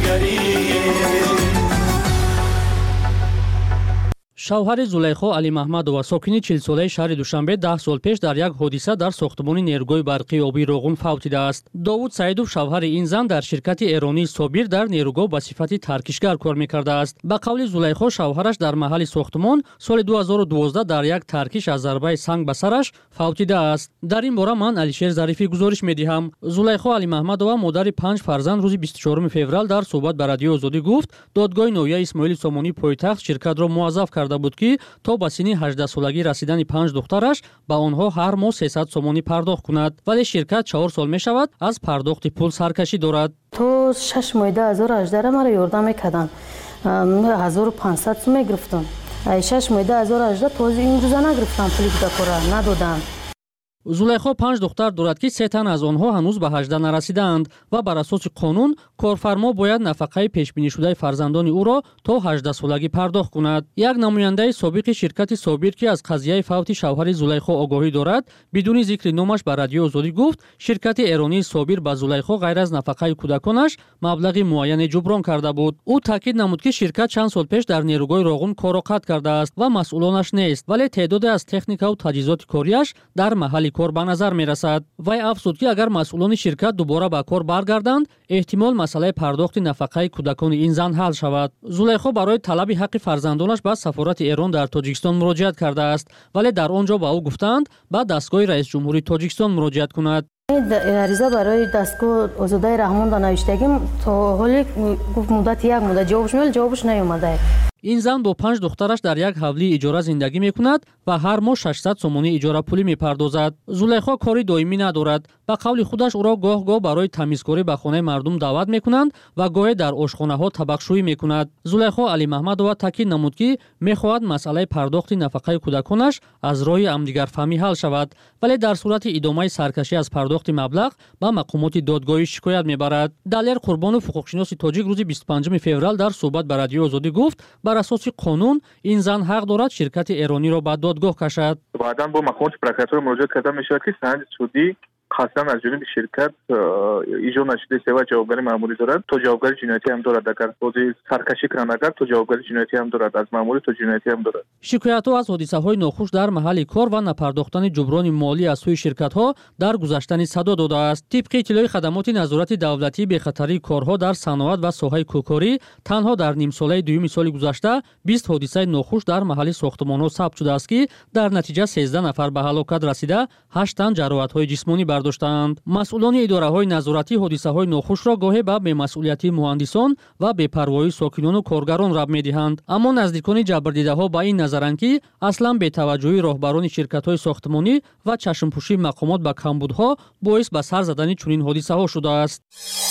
шавҳари Зулайхо Али Маҳмадова сокини чил солаи шаҳри Душанбе даҳ сол пеш дар як ҳодиса дар сохтмони нерӯгои барқии обии Роғун фавтидааст. Довуд Саидов шавҳари ин зан дар ширкати эронии Собир дар нерӯгоҳ ба сифати таркишгар кор мекардааст. Ба қавли Зулайхо шавҳараш дар маҳалли сохтмон соли ду ҳазору дувоздаҳ дар як таркиш аз зарбаи санг ба сараш фавтидааст. Дар ин бора ман Алишер Зарифӣ гузориш медиҳам. Зулайхо Али Маҳмадова модари панҷ фарзанд рӯзи бисту чорум феврал дар суҳбат ба Радиои Озодӣ гуфт додгоҳи ноҳияи Исмоили Сомонии пойтахт ширкатро муаззаф карда буд ки то ба синни ҳаждаҳ солагӣ расидани панҷ духтараш ба онҳо ҳар моҳ сесад сомонӣ пардохт кунад, вале ширкат чаҳор сол мешавад аз пардохти пул саркашӣ дорад. то шаш моҳи ду ҳазору ҳаждаҳ маро ёрдам мекарданд, ҳазору панҷсад сум мегирифтам. шаш моҳи ду ҳазору ҳаждаҳ то имрӯза нагирифтам, пули будакора надоданд. Зулайхо панҷ духтар дорад ки се тан аз онҳо ҳанӯз ба ҳаждаҳ нарасидаанд ва бар асоси қонун корфармо бояд нафақаи пешбинишудаи фарзандони ӯро то ҳаждаҳ солагӣ пардохт кунад. Як намояндаи собиқи ширкати Собир ки аз қазияи фавти шавҳари Зулайхо огоҳӣ дорад, бидуни зикри номаш ба Радиои Озодӣ гуфт, ширкати эронии Собир ба Зулайхо ғайр аз нафақаи кӯдаконаш маблағи муайяне ҷуброн карда буд. Ӯ таъкид намуд ки ширкат чанд сол пеш дар нерӯгоҳи Роғун корро қатъ кардааст ва масъулонаш нест, вале теъдоде аз техникаву таҷҳизоти корияш дар маҳалли кор ба назар мерасад. Вай афзуд ки агар масъулони ширкат дубора ба кор баргарданд, эҳтимол масъалаи пардохти нафақаи кӯдакони ин зан ҳал шавад. Зулайхо барои талаби ҳаққи фарзандонаш ба сафорати Эрон дар Тоҷикистон муроҷиат кардааст, вале дар он ҷо ба ӯ гуфтанд ба дастгоҳи раисҷумҳурии Тоҷикистон муроҷиат кунад. ариза барои дастгоҳ Озодаи Раҳмонда навиштагим, то ҳоле гуфт муддати як муддат ҷавобш меёл, ҷавобш наёмада. ин зан бо панҷ духтараш дар як ҳавлии иҷора зиндагӣ мекунад ва ҳар моҳ шашсад сомонӣ иҷора пулӣ мепардозад. Зулайхо кори доимӣ надорад. Ба қавли худаш ӯро гоҳ-гоҳ барои тамизкорӣ ба хонаи мардум даъват мекунанд ва гоҳе дар ошхонаҳо табақшӯӣ мекунад. Зулайхо Али Маҳмадова таъкид намуд ки мехоҳад масъалаи пардохти нафақаи кӯдаконаш аз роҳи ҳамдигарфаҳмӣ ҳал шавад, вале дар сурати идомаи саркашӣ аз пардохти маблағ ба мақомоти додгоҳӣ шикоят мебарад. Далер Қурбонов ҳуқуқшиноси тоҷик рӯзи бисту панҷуми феврал дар суҳбат ба Радиои Озодӣ гуфт, бар асоси қонун ин зан ҳақ дорад ширкати эрониро ба додгоҳ кашад. баъдан бо мақомоти прокуратура муроҷиат карда мешавад ки санади судӣ қасдан аз ҷониби ширкат иҷро нашуда сева ҷавобгарӣ маъмурӣ дорад, то ҷавобгарӣ ҷиноятӣ ҳам дорад. Агар бози саркашӣ кунанд, агар то ҷавобгарӣ ҷиноятӣ ҳам дорад, аз маъмурӣ то ҷиноятӣ ҳам дорад. Шикоятҳо аз ҳодисаҳои нохуш дар маҳалли кор ва напардохтани ҷуброни молӣ аз сӯи ширкатҳо дар гузаштани садо додааст. Тибқи иттилои хадамоти назорати давлатии бехатарии корҳо дар саноат ва соҳаи кӯкорӣ, танҳо дар нимсолаи дуюми соли гузашта бист ҳодисаи нохуш дар маҳалли сохтмонҳо сабт шудааст ки дар натиҷа сездаҳ нафар ба ҳалокат расида, ҳашт тан ҷароҳатҳои ҷисмонӣ бардоштаанд. масъулони идораҳои назоратӣ ҳодисаҳои нохушро гоҳе ба бемасъулиятии муҳандисон ва бепарвоии сокинону коргарон раб медиҳанд. аммо наздикони ҷабрдидаҳо ба ин назаранд ки аслан бетаваҷҷӯҳии роҳбарони ширкатҳои сохтмонӣ ва чашмпӯшии мақомот ба камбудҳо боис ба сар задани чунин ҳодисаҳо шудааст.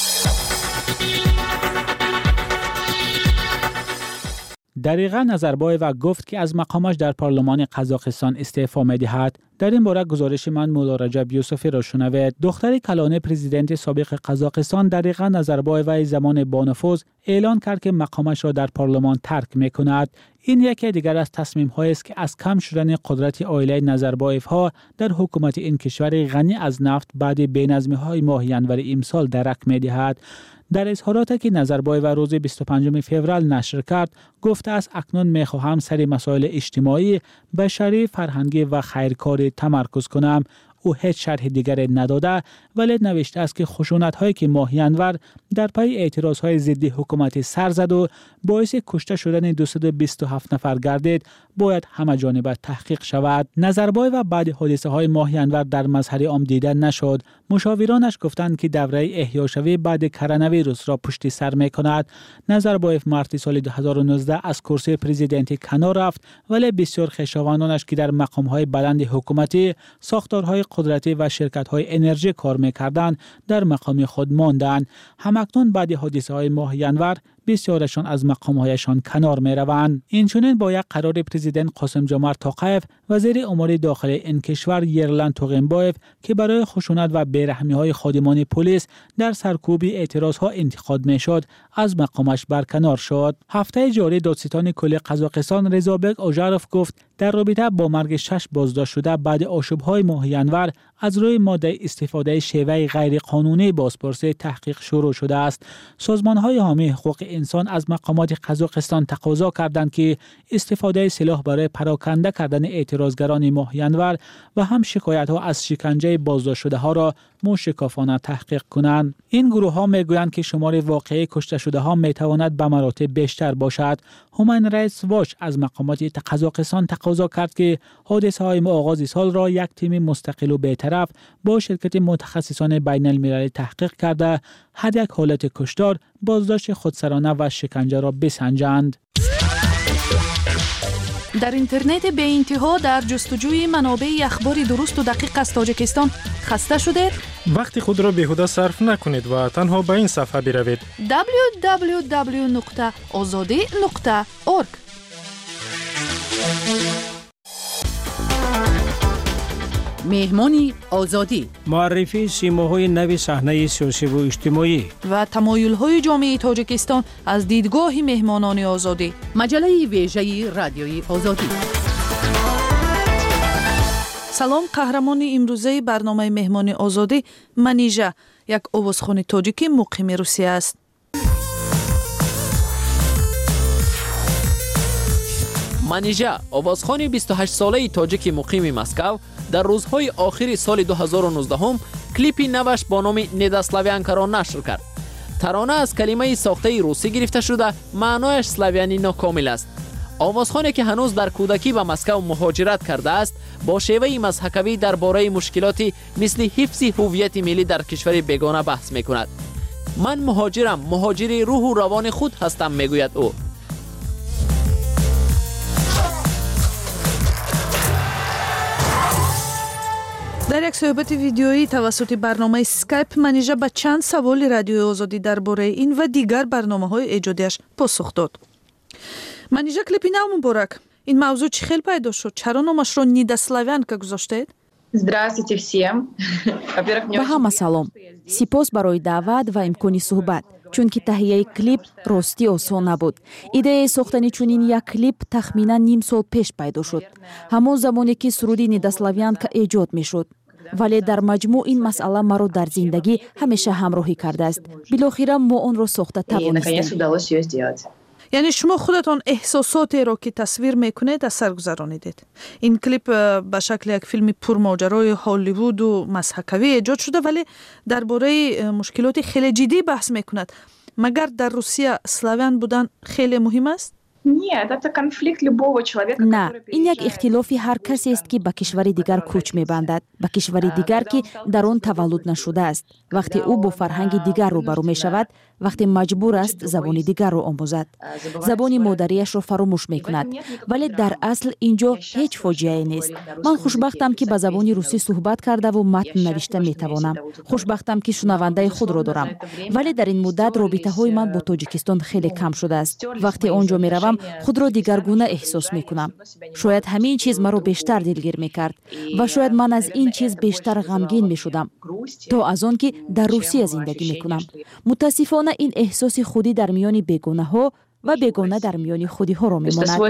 дариға Назарбоева гуфт ки аз мақомаш дар парлумони Қазоқистон истеъфо медиҳад. дар ин бора гузориши ман Мулло Раҷаб Юсуфиро шунавед. духтари калони президенти собиқи Қазоқистон Дариға Назарбоеваи замони бонуфуз эълон кард ки мақомашро дар парлумон тарк мекунад. ин яке дигар аз тасмимҳоест ки аз кам шудани қудрати оилаи Назарбоевҳо дар ҳукумати ин кишвари ғанӣ аз нафт баъди беназмиҳои моҳи январи имсол дарак медиҳад. дар изҳороте ки Назарбоева рӯзи бисту панҷуми феврал нашр кард, гуфтааст акнун мехоҳам сари масоили иҷтимоӣ, башарӣ, фарҳангӣ ва хайркорӣ тамаркуз кунам. او هیچ شرح دیگری نداده ولی نوشته است که خشونت‌هایی که ماه ینور در پی اعتراض‌های ضد حکومت سر زد و باعث کشته شدن دویست و بیست و هفت نفر گردید باید همه جانبه تحقیق شود. نظربایو بعد حادثه‌های ماه ینور در مظهر عام دیده نشد. مشاورانش گفتند که دوره احیاشوی بعد کرونا ویروس را پشت سر می‌کند. نظربایو مارت سال دو هزار و نوزده از کرسی پرزیدنتی کنار رفت ولی بسیار خویشاوندانش که در مقام‌های بلند حکومتی، ساختارهای قدرتی و شرکت‌های انرژی کار می‌کردند در مقام خود ماندند. همکنون بعد حادثه‌های ماه ینور بسیارشان از مقام‌هایشان کنار می‌روند. اینچنین با یک قرار پرزیدنت قاسم جمعت توقیف، وزیر امور داخلی این کشور یرلند توغنبایف که برای خشونت و بیرحمی‌های خادمان پلیس در سرکوب اعتراض‌ها انتقاد می‌شد، از مقامش برکنار شد. هفته جاری دادستان کل قزاقستان رضابک اوژاروف گفت در رابطه با مرگ شش بازداشت شده بعد آشوب‌های ماه ینور از روی ماده استفاده شیوه غیر قانونی بازپرسی تحقیق شروع شده است. سازمان‌های حامی حقوق انسان از مقامات قزاقستان تقاضا کردند که استفاده سلاح برای پراکنده کردن اعتراضگران ماهیانور و هم شکایت‌ها از شکنجه بازداشت شده ها را موشکافانه تحقیق کنند. این گروه ها میگویند که شمار واقعی کشته شده ها میتواند به مراتب بیشتر باشد. هومن رایتس واچ از مقامات قزاقستان تقاضا کرد که حادثه های آغاز سال را یک تیم مستقل و بی‌طرف با شرکت متخصصان بین المللی تحقیق کرده هر یک حالت کشتار، بازداشت خودسرانه و شکنجه را بسنجند. در اینترنت به انتها در جستجوی منابع اخبار درست و دقیق از تاجیکستان خسته شدید؟ وقتی خود را بیهوده صرف نکنید و تنها به این صفحه بروید دبلیو دبلیو دبلیو نقطه آزادی نقطه اورگ. مهمانی آزادی، معرفی سیماهای نوی صحنه سیاسی و اجتماعی و تمایل‌های جامعه تاجیکستان از دیدگاه مهمانان آزادی. مجله ویژه رادیوی آزادی. سلام، قهرمان امروزه برنامه مهمانی آزادی منیژه، یک آوازخوان تاجیکی مقیم روسیه است. منیژه، آوازخوان بیست و هشت ساله تاجیک مقیم مسکو، در روزهای آخر سال دو هزار و نوزده هم کلیپی نوش با نام نداسلاویانکا را نشر کرد. ترانه از کلمه ساخته روسی گرفته شده، معنایش سلاویانی ناکامل است. آوازخوانی که هنوز در کودکی به مسکو مهاجرت کرده است، با شیوه مضحکوی درباره مشکلاتی مثل حفظ هویت ملی در کشور بیگانه بحث می‌کند. من مهاجرم، مهاجر روح و روان خود هستم، میگوید او. در یک صحبت ویدیویی توسط برنامه اسکایپ منیژه به چند سوال رادیوی آزادی درباره این و دیگر برنامه‌های ایجادیش پاسخ داد. منیژه، کلیپ نو مبارک. این موضوع چی خیلی پیدا شد؟ چرا نامش رو نداسلاویانکا گذاشتید؟ Здравствуйте всем. به همه سلام. سپاس برای دعوت و امکانی صحبت. چون که تهیه کلیپ راستی آسان نبود. ایده ساختن چنین یک کلیپ تخمینا نیم سال پیش پیدا شد. همون زمانی که سرودی نداسلاویانکا ایجاد میشد. ولی در مجموع این مسئله مرا در زندگی همیشه همراهی کرده است. بالاخره ما اون را ساخته توانستیم. یعنی شما خودتان احساساتی را که تصویر میکنید از سر گذرانیدید. این کلیپ به شکل یک فیلم پرماجرای هالیوود و مضحکوی ایجاد شده، ولی درباره مشکلات خیلی جدی بحث میکند. مگر در روسیه سلاویان بودن خیلی مهم است؟ نه، این یک اختلافی هر کسی است که به کشور دیگر کوچ می‌بندد، به کشور دیگر که در آن تولد نشده است. وقتی او با فرهنگ دیگر روبرو می‌شود، وقتی مجبور است زبان دیگر را آموزد، زبان مادریش را فراموش می‌کند. ولی در اصل اینجا هیچ فاجعه‌ای نیست. من خوشبختم که به زبان روسی صحبت کرده و متن نوشته می‌توانم. خوشبختم که شنونده خود را دارم. ولی در این مدت رابطه‌های من با تاجیکستان خیلی کم شده است. وقتی آنجا می‌روم خود را دیگرگونه احساس می‌کنم. شاید همین چیز مرا بیشتر دلگیر می‌کرد و شاید من از این چیز بیشتر غمگین می‌شدم تا از آن که در روسیه زندگی می‌کنم. متاسفانه این احساس خودی در میان بیگانه‌ها و بیگانه در میان خودی ها را می‌ماند.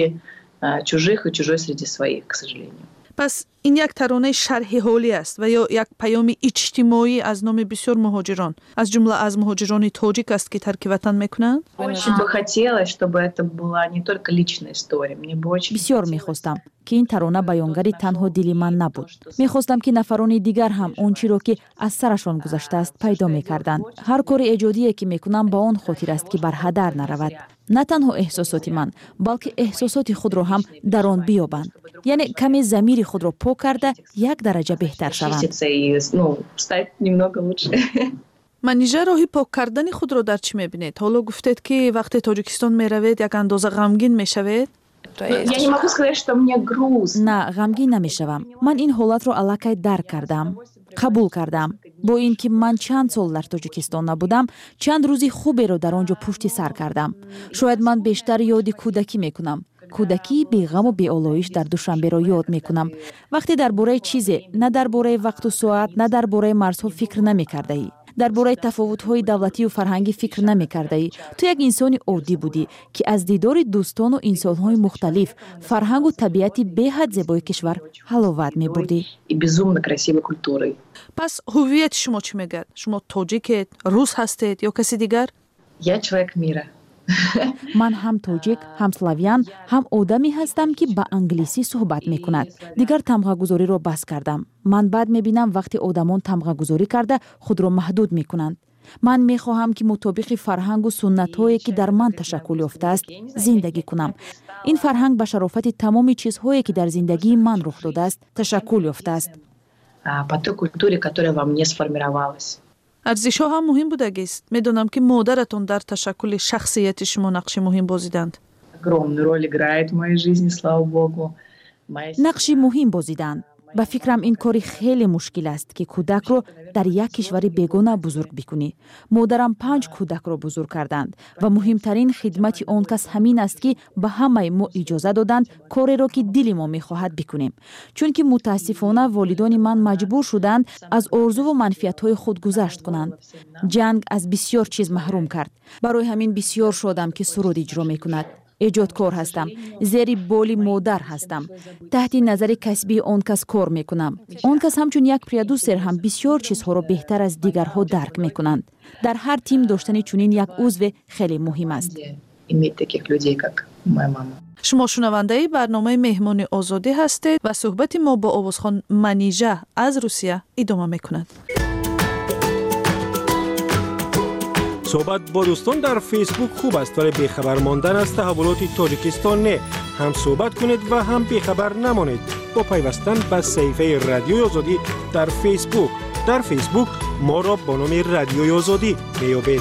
پس این یک ترانه شرح حالی است و یا یک پیام اجتماعی از نام بسیار مهاجران، از جمله از مهاجران تاجیک است که ترک وطن میکنند. بسیار میخواستم که این ترانه بیانگری تنها دل من نبود. میخواستم که نفران دیگر هم اون چیزی را که از سرشان گذشته است پیدا میکردند. هر کار ایجادی که میکنم با اون خاطر است که بر هدر نرود. نه تنها احساسات من، بلکه احساسات خود را هم در آن بیابند. یعنی کمی ضمیر خود را پاک کرده یک درجه بهتر شوند. منیژه، راهی پاک کردن خود را در چی میبینید؟ حالا گفتید که وقتی تاجیکستان میروید یک اندازه غمگین میشوید؟ نه، غمگین نمیشوم. من این حالت را الکی درک کردم، قبول کردم. با اینکه من چند سال در تاجیکستان نبودم، چند روزی خوبی را در آنجا پشت سر کردم. شاید من بیشتر یاد کودکی میکنم. کودکی بی غم و بی آلایش در دوشنبه را یاد میکنم. وقتی درباره چیزی، نه درباره وقت و ساعت، نه درباره مرزها فکر نمیکرده ای. дар бораи тафовутҳои давлатию фарҳангӣ фикр намекардаӣ? Ту як инсони оддӣ будӣ, ки аз дидори дӯстону инсонҳои мухталиф фарҳангу табиати беҳад зебои кишвар ҳаловат мебурдӣ. пас ҳуввияти шумо чӣ мегӯяд? Шумо тоҷикед, рус ҳастед ё каси дигар? ман ҳам тоҷик, ҳам славян, ҳам одаме ҳастам, ки ба англисӣ суҳбат мекунад. Дигар тамғагузориро бас кардам. Ман баъд мебинам вақте одамон тамғагузорӣ карда худро маҳдуд мекунанд. ман мехоҳам, ки мутобиқи фарҳангу суннатҳое, ки дар ман ташаккул ёфтааст, зиндагӣ кунам. ин фарҳанг ба шарофати тамоми чизҳое, ки дар зиндагии ман рух додааст, ташаккул ёфтааст. арзишҳо ҳам муҳим будагист. Медонам, ки модаратон дар ташаккули шахсияти шумо нақши муҳим бозиданд. нақши муҳим бозиданд. ба фикрам ин кори хеле мушкил аст, ки кӯдакро дар як кишвари бегона бузург бикунӣ. модарам панҷ кӯдакро бузург карданд ва муҳимтарин хидмати он кас ҳамин аст, ки ба ҳамаи мо иҷоза доданд кореро, ки дили мо мехоҳад бикунем. чунки мутаассифона волидони ман маҷбур шуданд аз орзуву манфиатҳои худ гузашт кунанд. ҷанг аз бисьёр чиз маҳрум кард. барои ҳамин бисьёр шодам, ки суруд иҷро мекунад. эҷодкор ҳастам, зери боли модар ҳастам, таҳти назари касбии он кас кор мекунам. он кас ҳамчун як продюсер ҳам бисьёр чизҳоро беҳтар аз дигарҳо дарк мекунанд. дар ҳар тим доштани чунин як узве хеле муҳим аст. шумо шунавандаи барномаи меҳмони озодӣ ҳастед ва суҳбати мо бо овозхон Манижа аз Русия идома мекунад. صحبت با دوستان در فیسبوک خوب است ولی بیخبر ماندن از تحولات تاجیکستان نه. هم صحبت کنید و هم بیخبر نمانید با پیوستن به صفحه رادیوی آزادی در فیسبوک. در فیسبوک ما را با نام رادیوی آزادی میابید.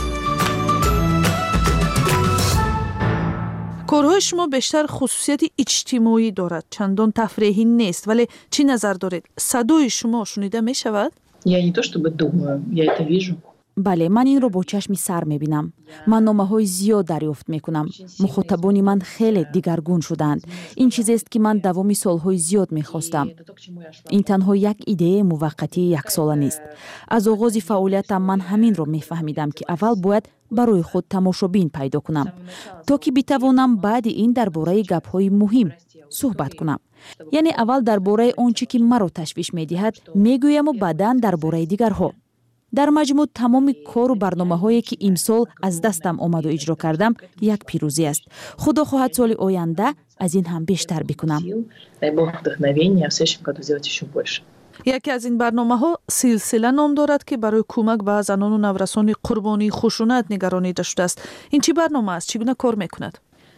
کارهای شما بیشتر خصوصیت اجتماعی دارد، چندان تفریحی نیست، ولی چی نظر دارید؟ صدای شما شنیده می شود؟ Я не то чтобы думаю, я это вижу. бале, ман инро бо чашми сар мебинам. ман номаҳои зиёд дарёфт мекунам. мухотобони ман хеле дигаргун шуданд. ин чизест, ки ман давоми солҳои зиёд мехостам. ин танҳо як идеяи муваққатии яксола нест. аз оғози фаъолиятам ман ҳаминро мефаҳмидам, ки аввал бояд барои худ тамошобин пайдо кунам, то ки битавонам баъди ин дар бораи гапҳои муҳим суҳбат кунам. яъне аввал дар бораи он чӣ, ки маро ташвиш медиҳад, мегӯяму баъдан дар бораи дигарҳо. дар маҷмӯъ тамоми кору барномаҳое, ки имсол аз дастам омаду иҷро кардам, як пирӯзӣ аст. худо хоҳад соли оянда аз ин ҳам бештар бикунам. яке аз ин барномаҳо силсила ном дорад, ки барои кӯмак ба занону наврасони қурбонии хушунат нигаронида шудааст. ин чӣ барнома аст? чӣ гуна кор мекунад?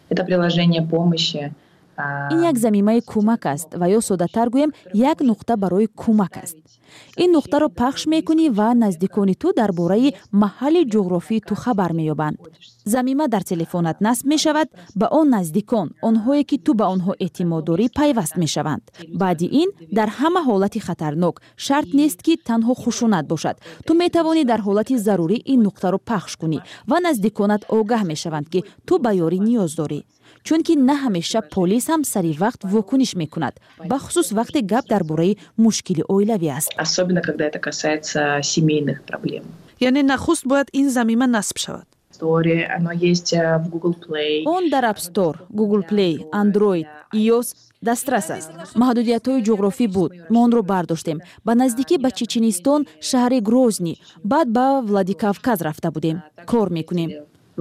ин як замимаи кӯмак аст ва ё соддатар гӯем як нуқта барои кӯмак аст. ин нуқтаро пахш мекунӣ ва наздикони ту дар бораи маҳалли ҷуғрофии ту хабар меёбанд. замима дар телефонат насб мешавад, ба он наздикон, онҳое ки ту ба онҳо эътимод дорӣ, пайваст мешаванд. баъди ин дар ҳама ҳолати хатарнок, шарт нест, ки танҳо хушунат бошад, ту метавонӣ дар ҳолати зарурӣ ин нуқтаро пахш кунӣ ва наздиконат огаҳ мешаванд, ки ту ба ёрӣ ниёз дорӣ. чунки на ҳамеша полис ҳам сари вақт вокуниш мекунад, бахусус вақте гап дар бораи мушкили оилавӣ аст. яъне нахуст бояд ин замима насб шавад. он дар App Store, Google Play, Android, iOS дастрас аст. маҳдудиятҳои ҷуғрофӣ буд, мо онро бардоштем. ба наздикӣ ба Чеченистон, шаҳри Грозний, баъд ба Владикавказ рафта будем. кор мекунем.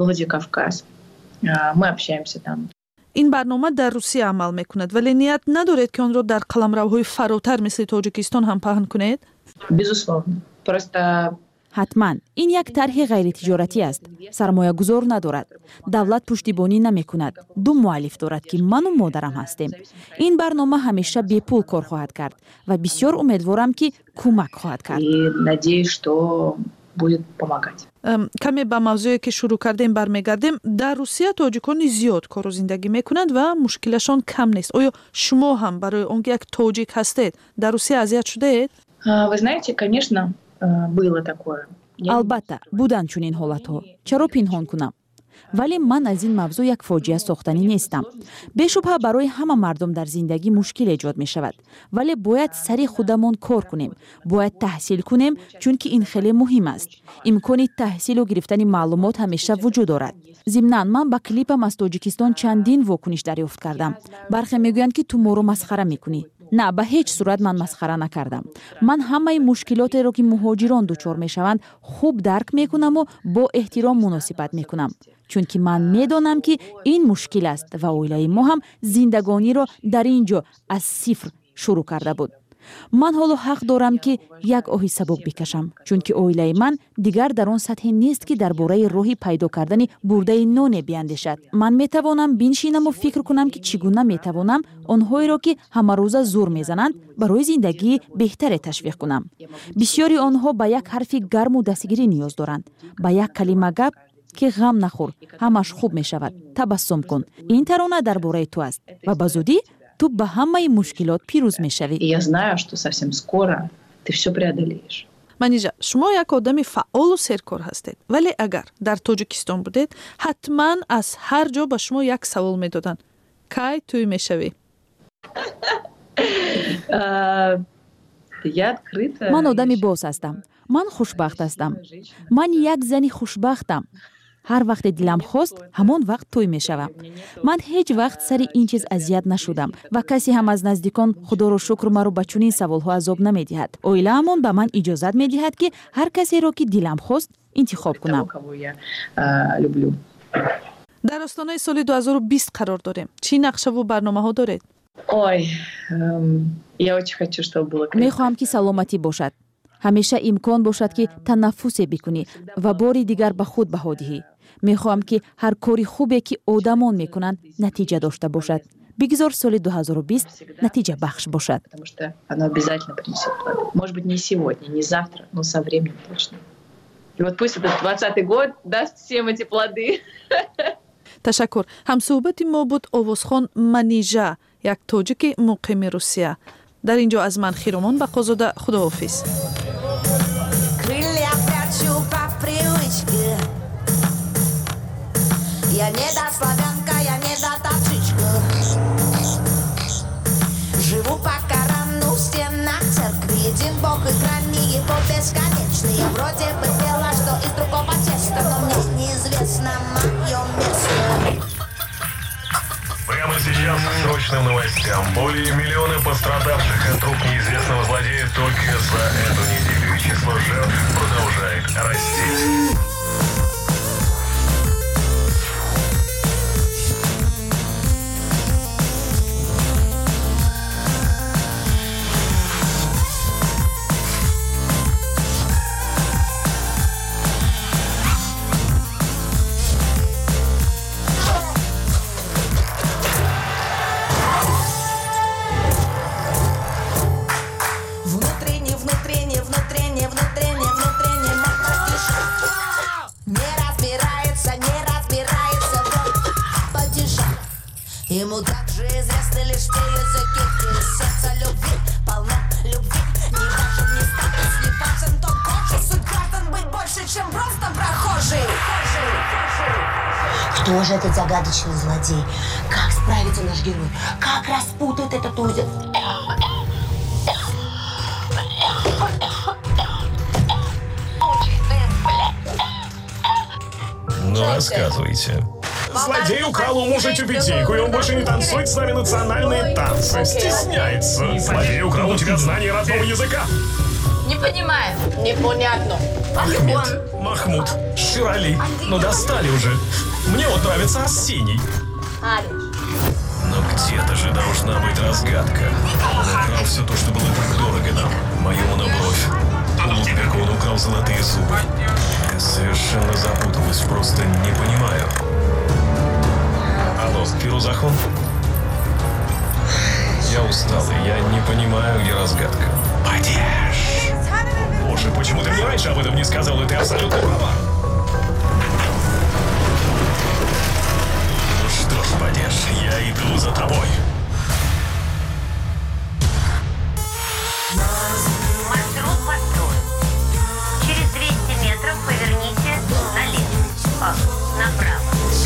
Мы общаемся там. ин барнома дар Русия амал мекунад, вале ният надоред, ки онро дар қаламравҳои фаротар мисли Тоҷикистон ҳам паҳн кунед? Безусловно. Просто ҳатман ин як тарҳи ғайритиҷоратӣ аст. сармоягузор надорад. давлат пуштибонӣ намекунад. ду муаллиф дорад, ки ману модарам ҳастем. ин барнома ҳамеша бепул кор хоҳад кард ва бисьёр умедворам, ки кӯмак хоҳад кард. надеюсь, что будет помогать. каме ба мавзӯе ки шурӯъ кардем бармегардем. дар Русия тоҷикони зиёд кору зиндагӣ мекунанд ва мушкилашон кам нест. оё шумо ҳам барои он ки як тоҷик ҳастед, дар Русия азият шудаед? Вы знаете, конечно, было такое. албатта буданд чунин ҳолатҳо. чаро пинҳон кунам? вале ман аз ин мавзӯъ як фоҷиа сохтанӣ нестам. бешубҳа барои ҳама мардум дар зиндагӣ мушкил эҷод мешавад, вале бояд сари худамон кор кунем, бояд таҳсил кунем, чунки ин хеле муҳим аст. имкони таҳсилу гирифтани маълумот ҳамеша вуҷуд дорад. зимнан ман ба клипам аз тоҷикистон чандин вокуниш дарёфт кардам. бархе мегӯянд ки ту моро масхара мекунӣ. на, ба ҳеҷ сурат ман масхара накардам. ман ҳамаи мушкилотеро ки муҳоҷирон дучор мешаванд хуб дарк мекунаму бо эҳтиром муносибат мекунам, чунки ман медонам ки ин мушкил аст ва оилаи мо ҳам зиндагониро дар ин ҷо аз сифр шурӯъ карда буд. ман ҳоло ҳақ дорам ки як оҳи сабук бикашам, чунки оилаи ман дигар дар он сатҳе нест ки дар бораи роҳи пайдо кардани бурдаи ноне биандешад. ман метавонам биншинаму фикр кунам ки чӣ гуна метавонам онҳоеро ки ҳамарӯза зур мезананд барои зиндагии беҳтаре ташвиқ кунам. бисёри онҳо ба як ҳарфи гарму дастгирӣ ниёз доранд, ба як калима гап ки ғам нахӯр, ҳамаш хуб мешавад, табассум кун. ин тарона дар бораи ту аст ва ба зудӣ ту ба ҳамаи мушкилот пирӯз мешавӣ. Я знаю, что совсем скоро ты все преодолеешь. Манижа, шумо як одами фаъолу серкор ҳастед, вале агар дар Тоҷикистон будед, ҳатман аз ҳар ҷо ба шумо як савол медоданд. Кай тӯй мешавӣ? Ман одами боз ҳастам. Ман хушбахт ҳастам. Ман як зани хушбахтам. ҳар вақте дилам хост, ҳамон вақт тӯй мешавам. ман ҳеҷ вақт сари ин чиз азият нашудам ва касе ҳам аз наздикон худоро шукр маро ба чунин саволҳо азоб намедиҳад. оилаамон ба ман иҷозат медиҳад ки ҳар касеро ки дилам хост интихоб кунам. дар остонаи соли ду ҳазору бист қарор дорем. чӣ нақшаву барномаҳо доред? Ой, я очень хочу, чтобы было крепко. мехоҳам ки саломатӣ бошад. ҳамеша имкон бошад ки танаффусе бикунӣ ва бори дигар ба худ баҳо диҳӣ. мехоҳам ки ҳар кори хубе ки одамон мекунанд натиҷа дошта бошад. бигзор соли ду ҳазору бист натиҷа бахш бошад. Потому что оно обязательно принесет плоды. Может быть, не сегодня, не завтра, но со временем точно. И вот пусть этот двадцатый год даст всем эти плоды. ташаккур. ҳамсӯҳбати мо буд овозхон Манижа, як тоҷики муқими Русия. дар ин ҷо аз ман Хиромон Бақозода, худоҳофиз. Я не до славянка, я не до таджичка. Живу по Корану в стенах церкви. Един Бог и храни его бесконечный. Я вроде бы пела, что из другого теста, но мне неизвестно мое место. Прямо сейчас к срочным новостям. Более миллиона пострадавших от рук неизвестного злодея только за эту неделю. И число жертв продолжает расти. Ему также известны лишь те языки, где сердце любви, полно любви. Не важен ни статус, не важен тон кожи. Суть граждан быть больше, чем просто прохожий. Кто же этот загадочный злодей? Как справится наш герой? Как распутает этот узел? Ну, рассказывайте. Злодей украл у мужа тюбетейку, и он больше не танцует с нами национальные танцы. Стесняется. Злодей украл у тебя знание родного языка. Не понимаю. Непонятно. Ахмед, Махмуд, Ширали. Ну достали уже. Мне вот нравится Арсений. Но где-то же должна быть разгадка. Он украл все то, что было так дорого нам. Мою монобровь. У Лудвига он украл золотые зубы. Я совершенно запуталась, просто не понимаю. Алло, Фирузахон? Я устал, и я не понимаю, где разгадка. Падеж! Боже, почему ты мне раньше об этом не сказал, и ты абсолютно права. Ну что ж, Падеж, я иду за тобой. Маршрут построен. Через двести метров поверните налево. О, направо.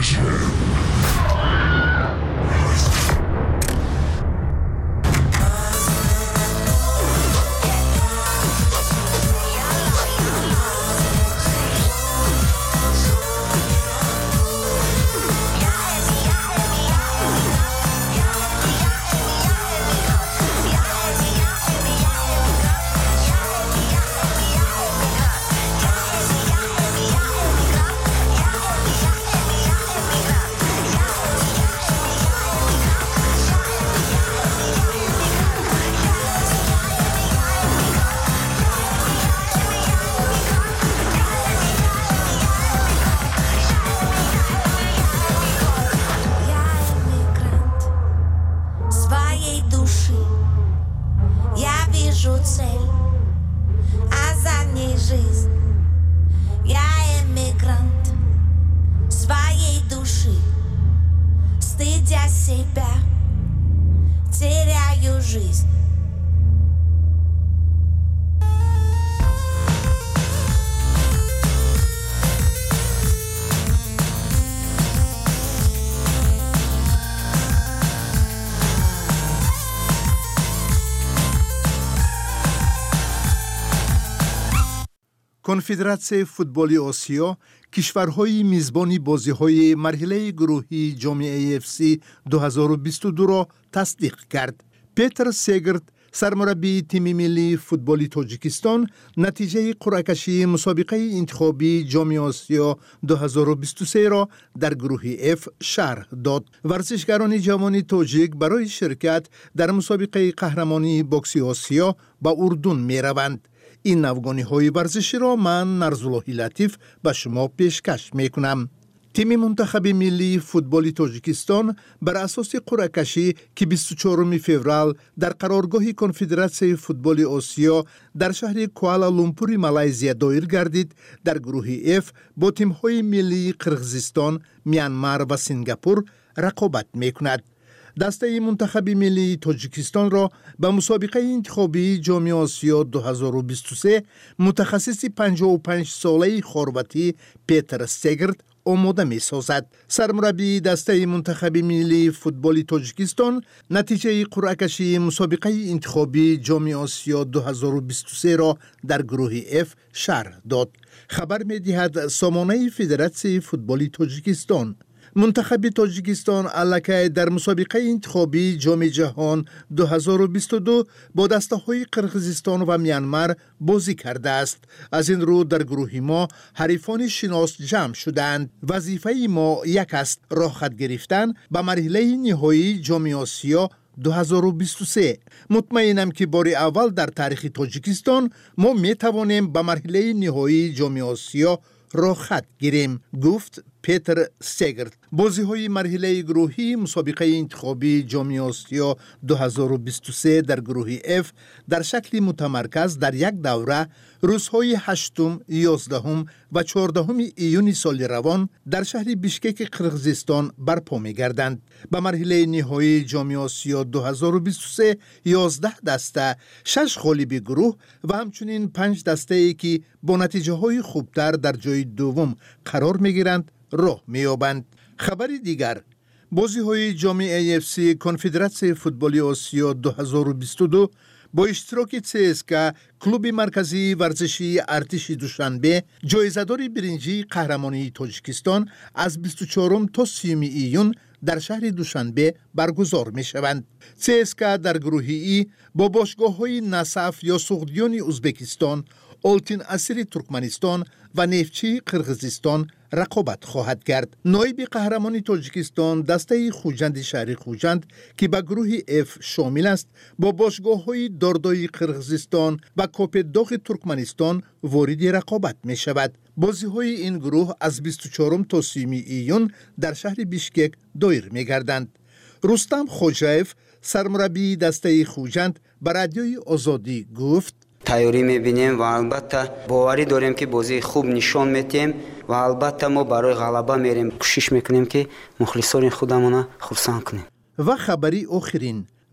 کنفدراسیون فوتبال آسیا کشورهای میزبانی بازی‌های مرحله گروهی جام ای اف سی دو هزار و بیست و دو را تصدیق کرد. پیتر سگرد سرمربی تیم ملی فوتبال تاجیکستان نتیجه قرعه کشی مسابقه انتخابی جام آسیا دو هزار و بیست و سه را در گروه اف شرح داد. ورزشکاران جوان تاجیک برای شرکت در مسابقه قهرمانی بوکس آسیا با اردن می روند. این افغانی های ورزشی را من نرزاللهی لطیف به شما پیشکش می کنم. تیم منتخب ملی فوتبال تاجیکستان بر اساس قرعه کشی که بیست و چهارم فوریه در قرارگاه کنفدراسیون فوتبال آسیا در شهر کوالالامپور مالزیا دایر گردید در گروه اف با تیم های ملی قرقیزستان، میانمار و سنگاپور رقابت می کند. دسته منتخب ملی تاجیکستان را به مسابقه انتخابی جام آسیا دو هزار و بیست و سه متخصص پنجاه و پنج ساله خرواتی پیتر سگرد آماده می سازد. سرمربی دسته منتخب ملی فوتبال تاجیکستان نتیجه قرعه کشی مسابقه انتخابی جام آسیا دو هزار و بیست و سه را در گروه اف شرح داد. خبر می دهد سامانه فدراسیون فوتبال تاجیکستان. منتخب تاجیکستان الکی در مسابقه انتخابی جام جهان دو هزار و بیست و دو با دسته های قرقیزستان و میانمار بازی کرده است. از این رو در گروه ما حریفان شناس جمع شدند. وظیفه ما یک است، راه خط گرفتن به مرحله نهایی جام آسیا دو هزار و بیست و سه. مطمئنم که بار اول در تاریخ تاجیکستان ما می توانیم به مرحله نهایی جام آسیا راه خط گیریم، گفت پیتر سگرد. بازی های مرحله گروهی مسابقه انتخابی جام آسیا دو هزار و بیست و سه در گروه اف در شکل متمرکز در یک دوره روزهای هشتم، یازدهم و چهاردهم ایون سال روان در شهر بیشکک قرقیزستان برپا می گردند. به مرحله نهایی جام آسیا دو هزار و بیست و سه یازده دسته، شش غالب گروه و همچنین پنج دسته ای که با نتیجه های خوبتر در جای دوم قرار می گیرند راه می یابند. خبر دیگر، بازی های جام ای اف سی کنفدراسیون فوتبال آسیا دو هزار و بیست و دو با اشتراک سی اس کے کلوب مرکزی ورزشی ارتش دوشنبه جایزه‌دار برنجی قهرمانی تاجیکستان از بیست و چهارم تا سی ایون در شهر دوشنبه برگزار می شوند. سی اس کے در گروه ای با باشگاه های نصف یا سغدیان ازبکستان، آلتین اسیر ترکمنستان و نفتچی قرقیزستان رقابت خواهد کرد. نایب قهرمان تاجیکستان دسته خوجند شهر خوجند که به گروه اف شامل است با باشگاه های داردای قرقیزستان و کوپداغ ترکمنستان وارد رقابت می شود. بازی های این گروه از بیست و چهارم تا سی ایون در شهر بیشکک دایر می گردند. رستم خوجایف سرمربی دسته خوجند به رادیوی آزادی گفت تیاری می‌بینیم و البته باوری داریم که بازی خوب نشان میدیم و البته ما برای غلبه میریم کوشش میکنیم که مخلصان خودمون خرسند کنیم. و خبری آخرین،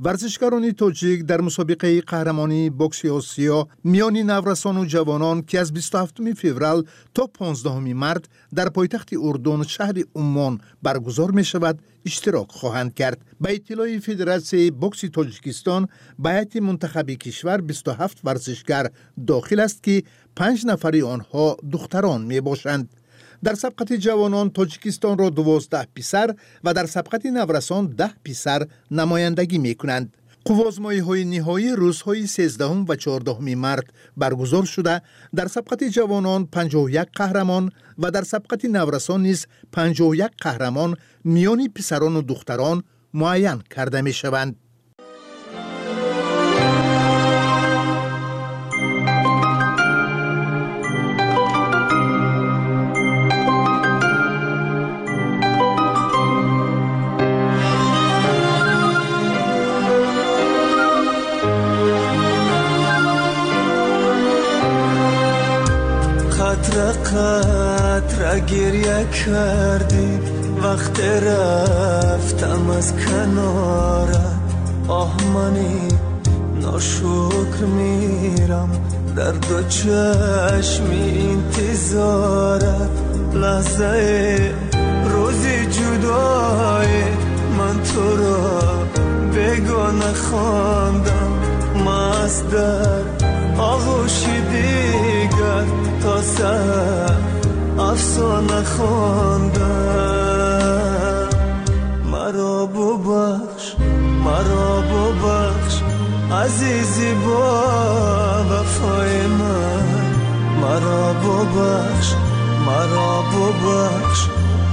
ورزشکاران تاجیک در مسابقه قهرمانی بوکس آسیا میان نورسان و جوانان که از بیست و هفتم فوریه تا پانزدهم مارس در پایتخت اردن شهر عمان برگزار می شود اشتراک خواهند کرد. به اطلاع فدراسیون بوکس تاجیکستان به هیئت منتخب کشور بیست و هفت ورزشکار داخل است که پنج نفر آنها دختران می باشند. در سبقت جوانان تاجیکستان را دوازده پسر و در سبقت نورسان ده پسر نمایندگی می کنند. قوازمایی های نهایی روزهای سیزدهم و چهاردهم مارس برگزار شده در سبقت جوانان پنجاه و یک قهرمان و در سبقت نورسان نیز پنجاه و یک قهرمان میان پسران و دختران معین کرده می شوند. قطره گریه کردی وقت رفتم از کنارت آه منی ناشکر میرم در دو چشمی انتظارت لحظه روزی جدای من تو را بگانه خواندم مست در آغوش دیگر تا سر افسانه خواندم مرا ببخش مرا ببخش عزیزی با وفای من مرا ببخش مرا ببخش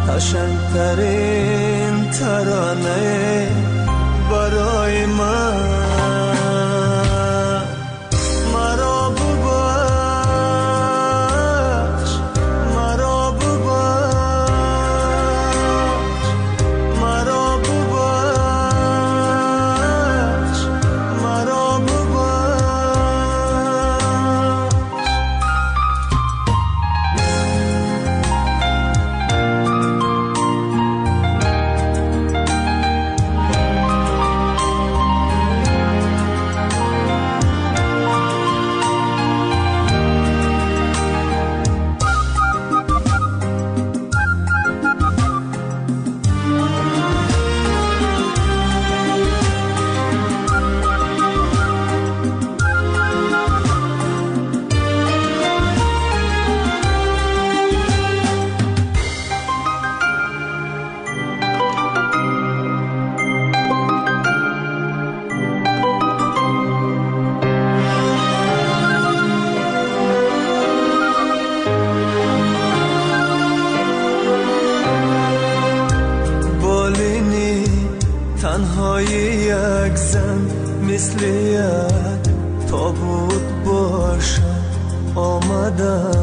قشنگترین ترانه برای من تنهای یک زن مثل یک تابوت باشم آمدم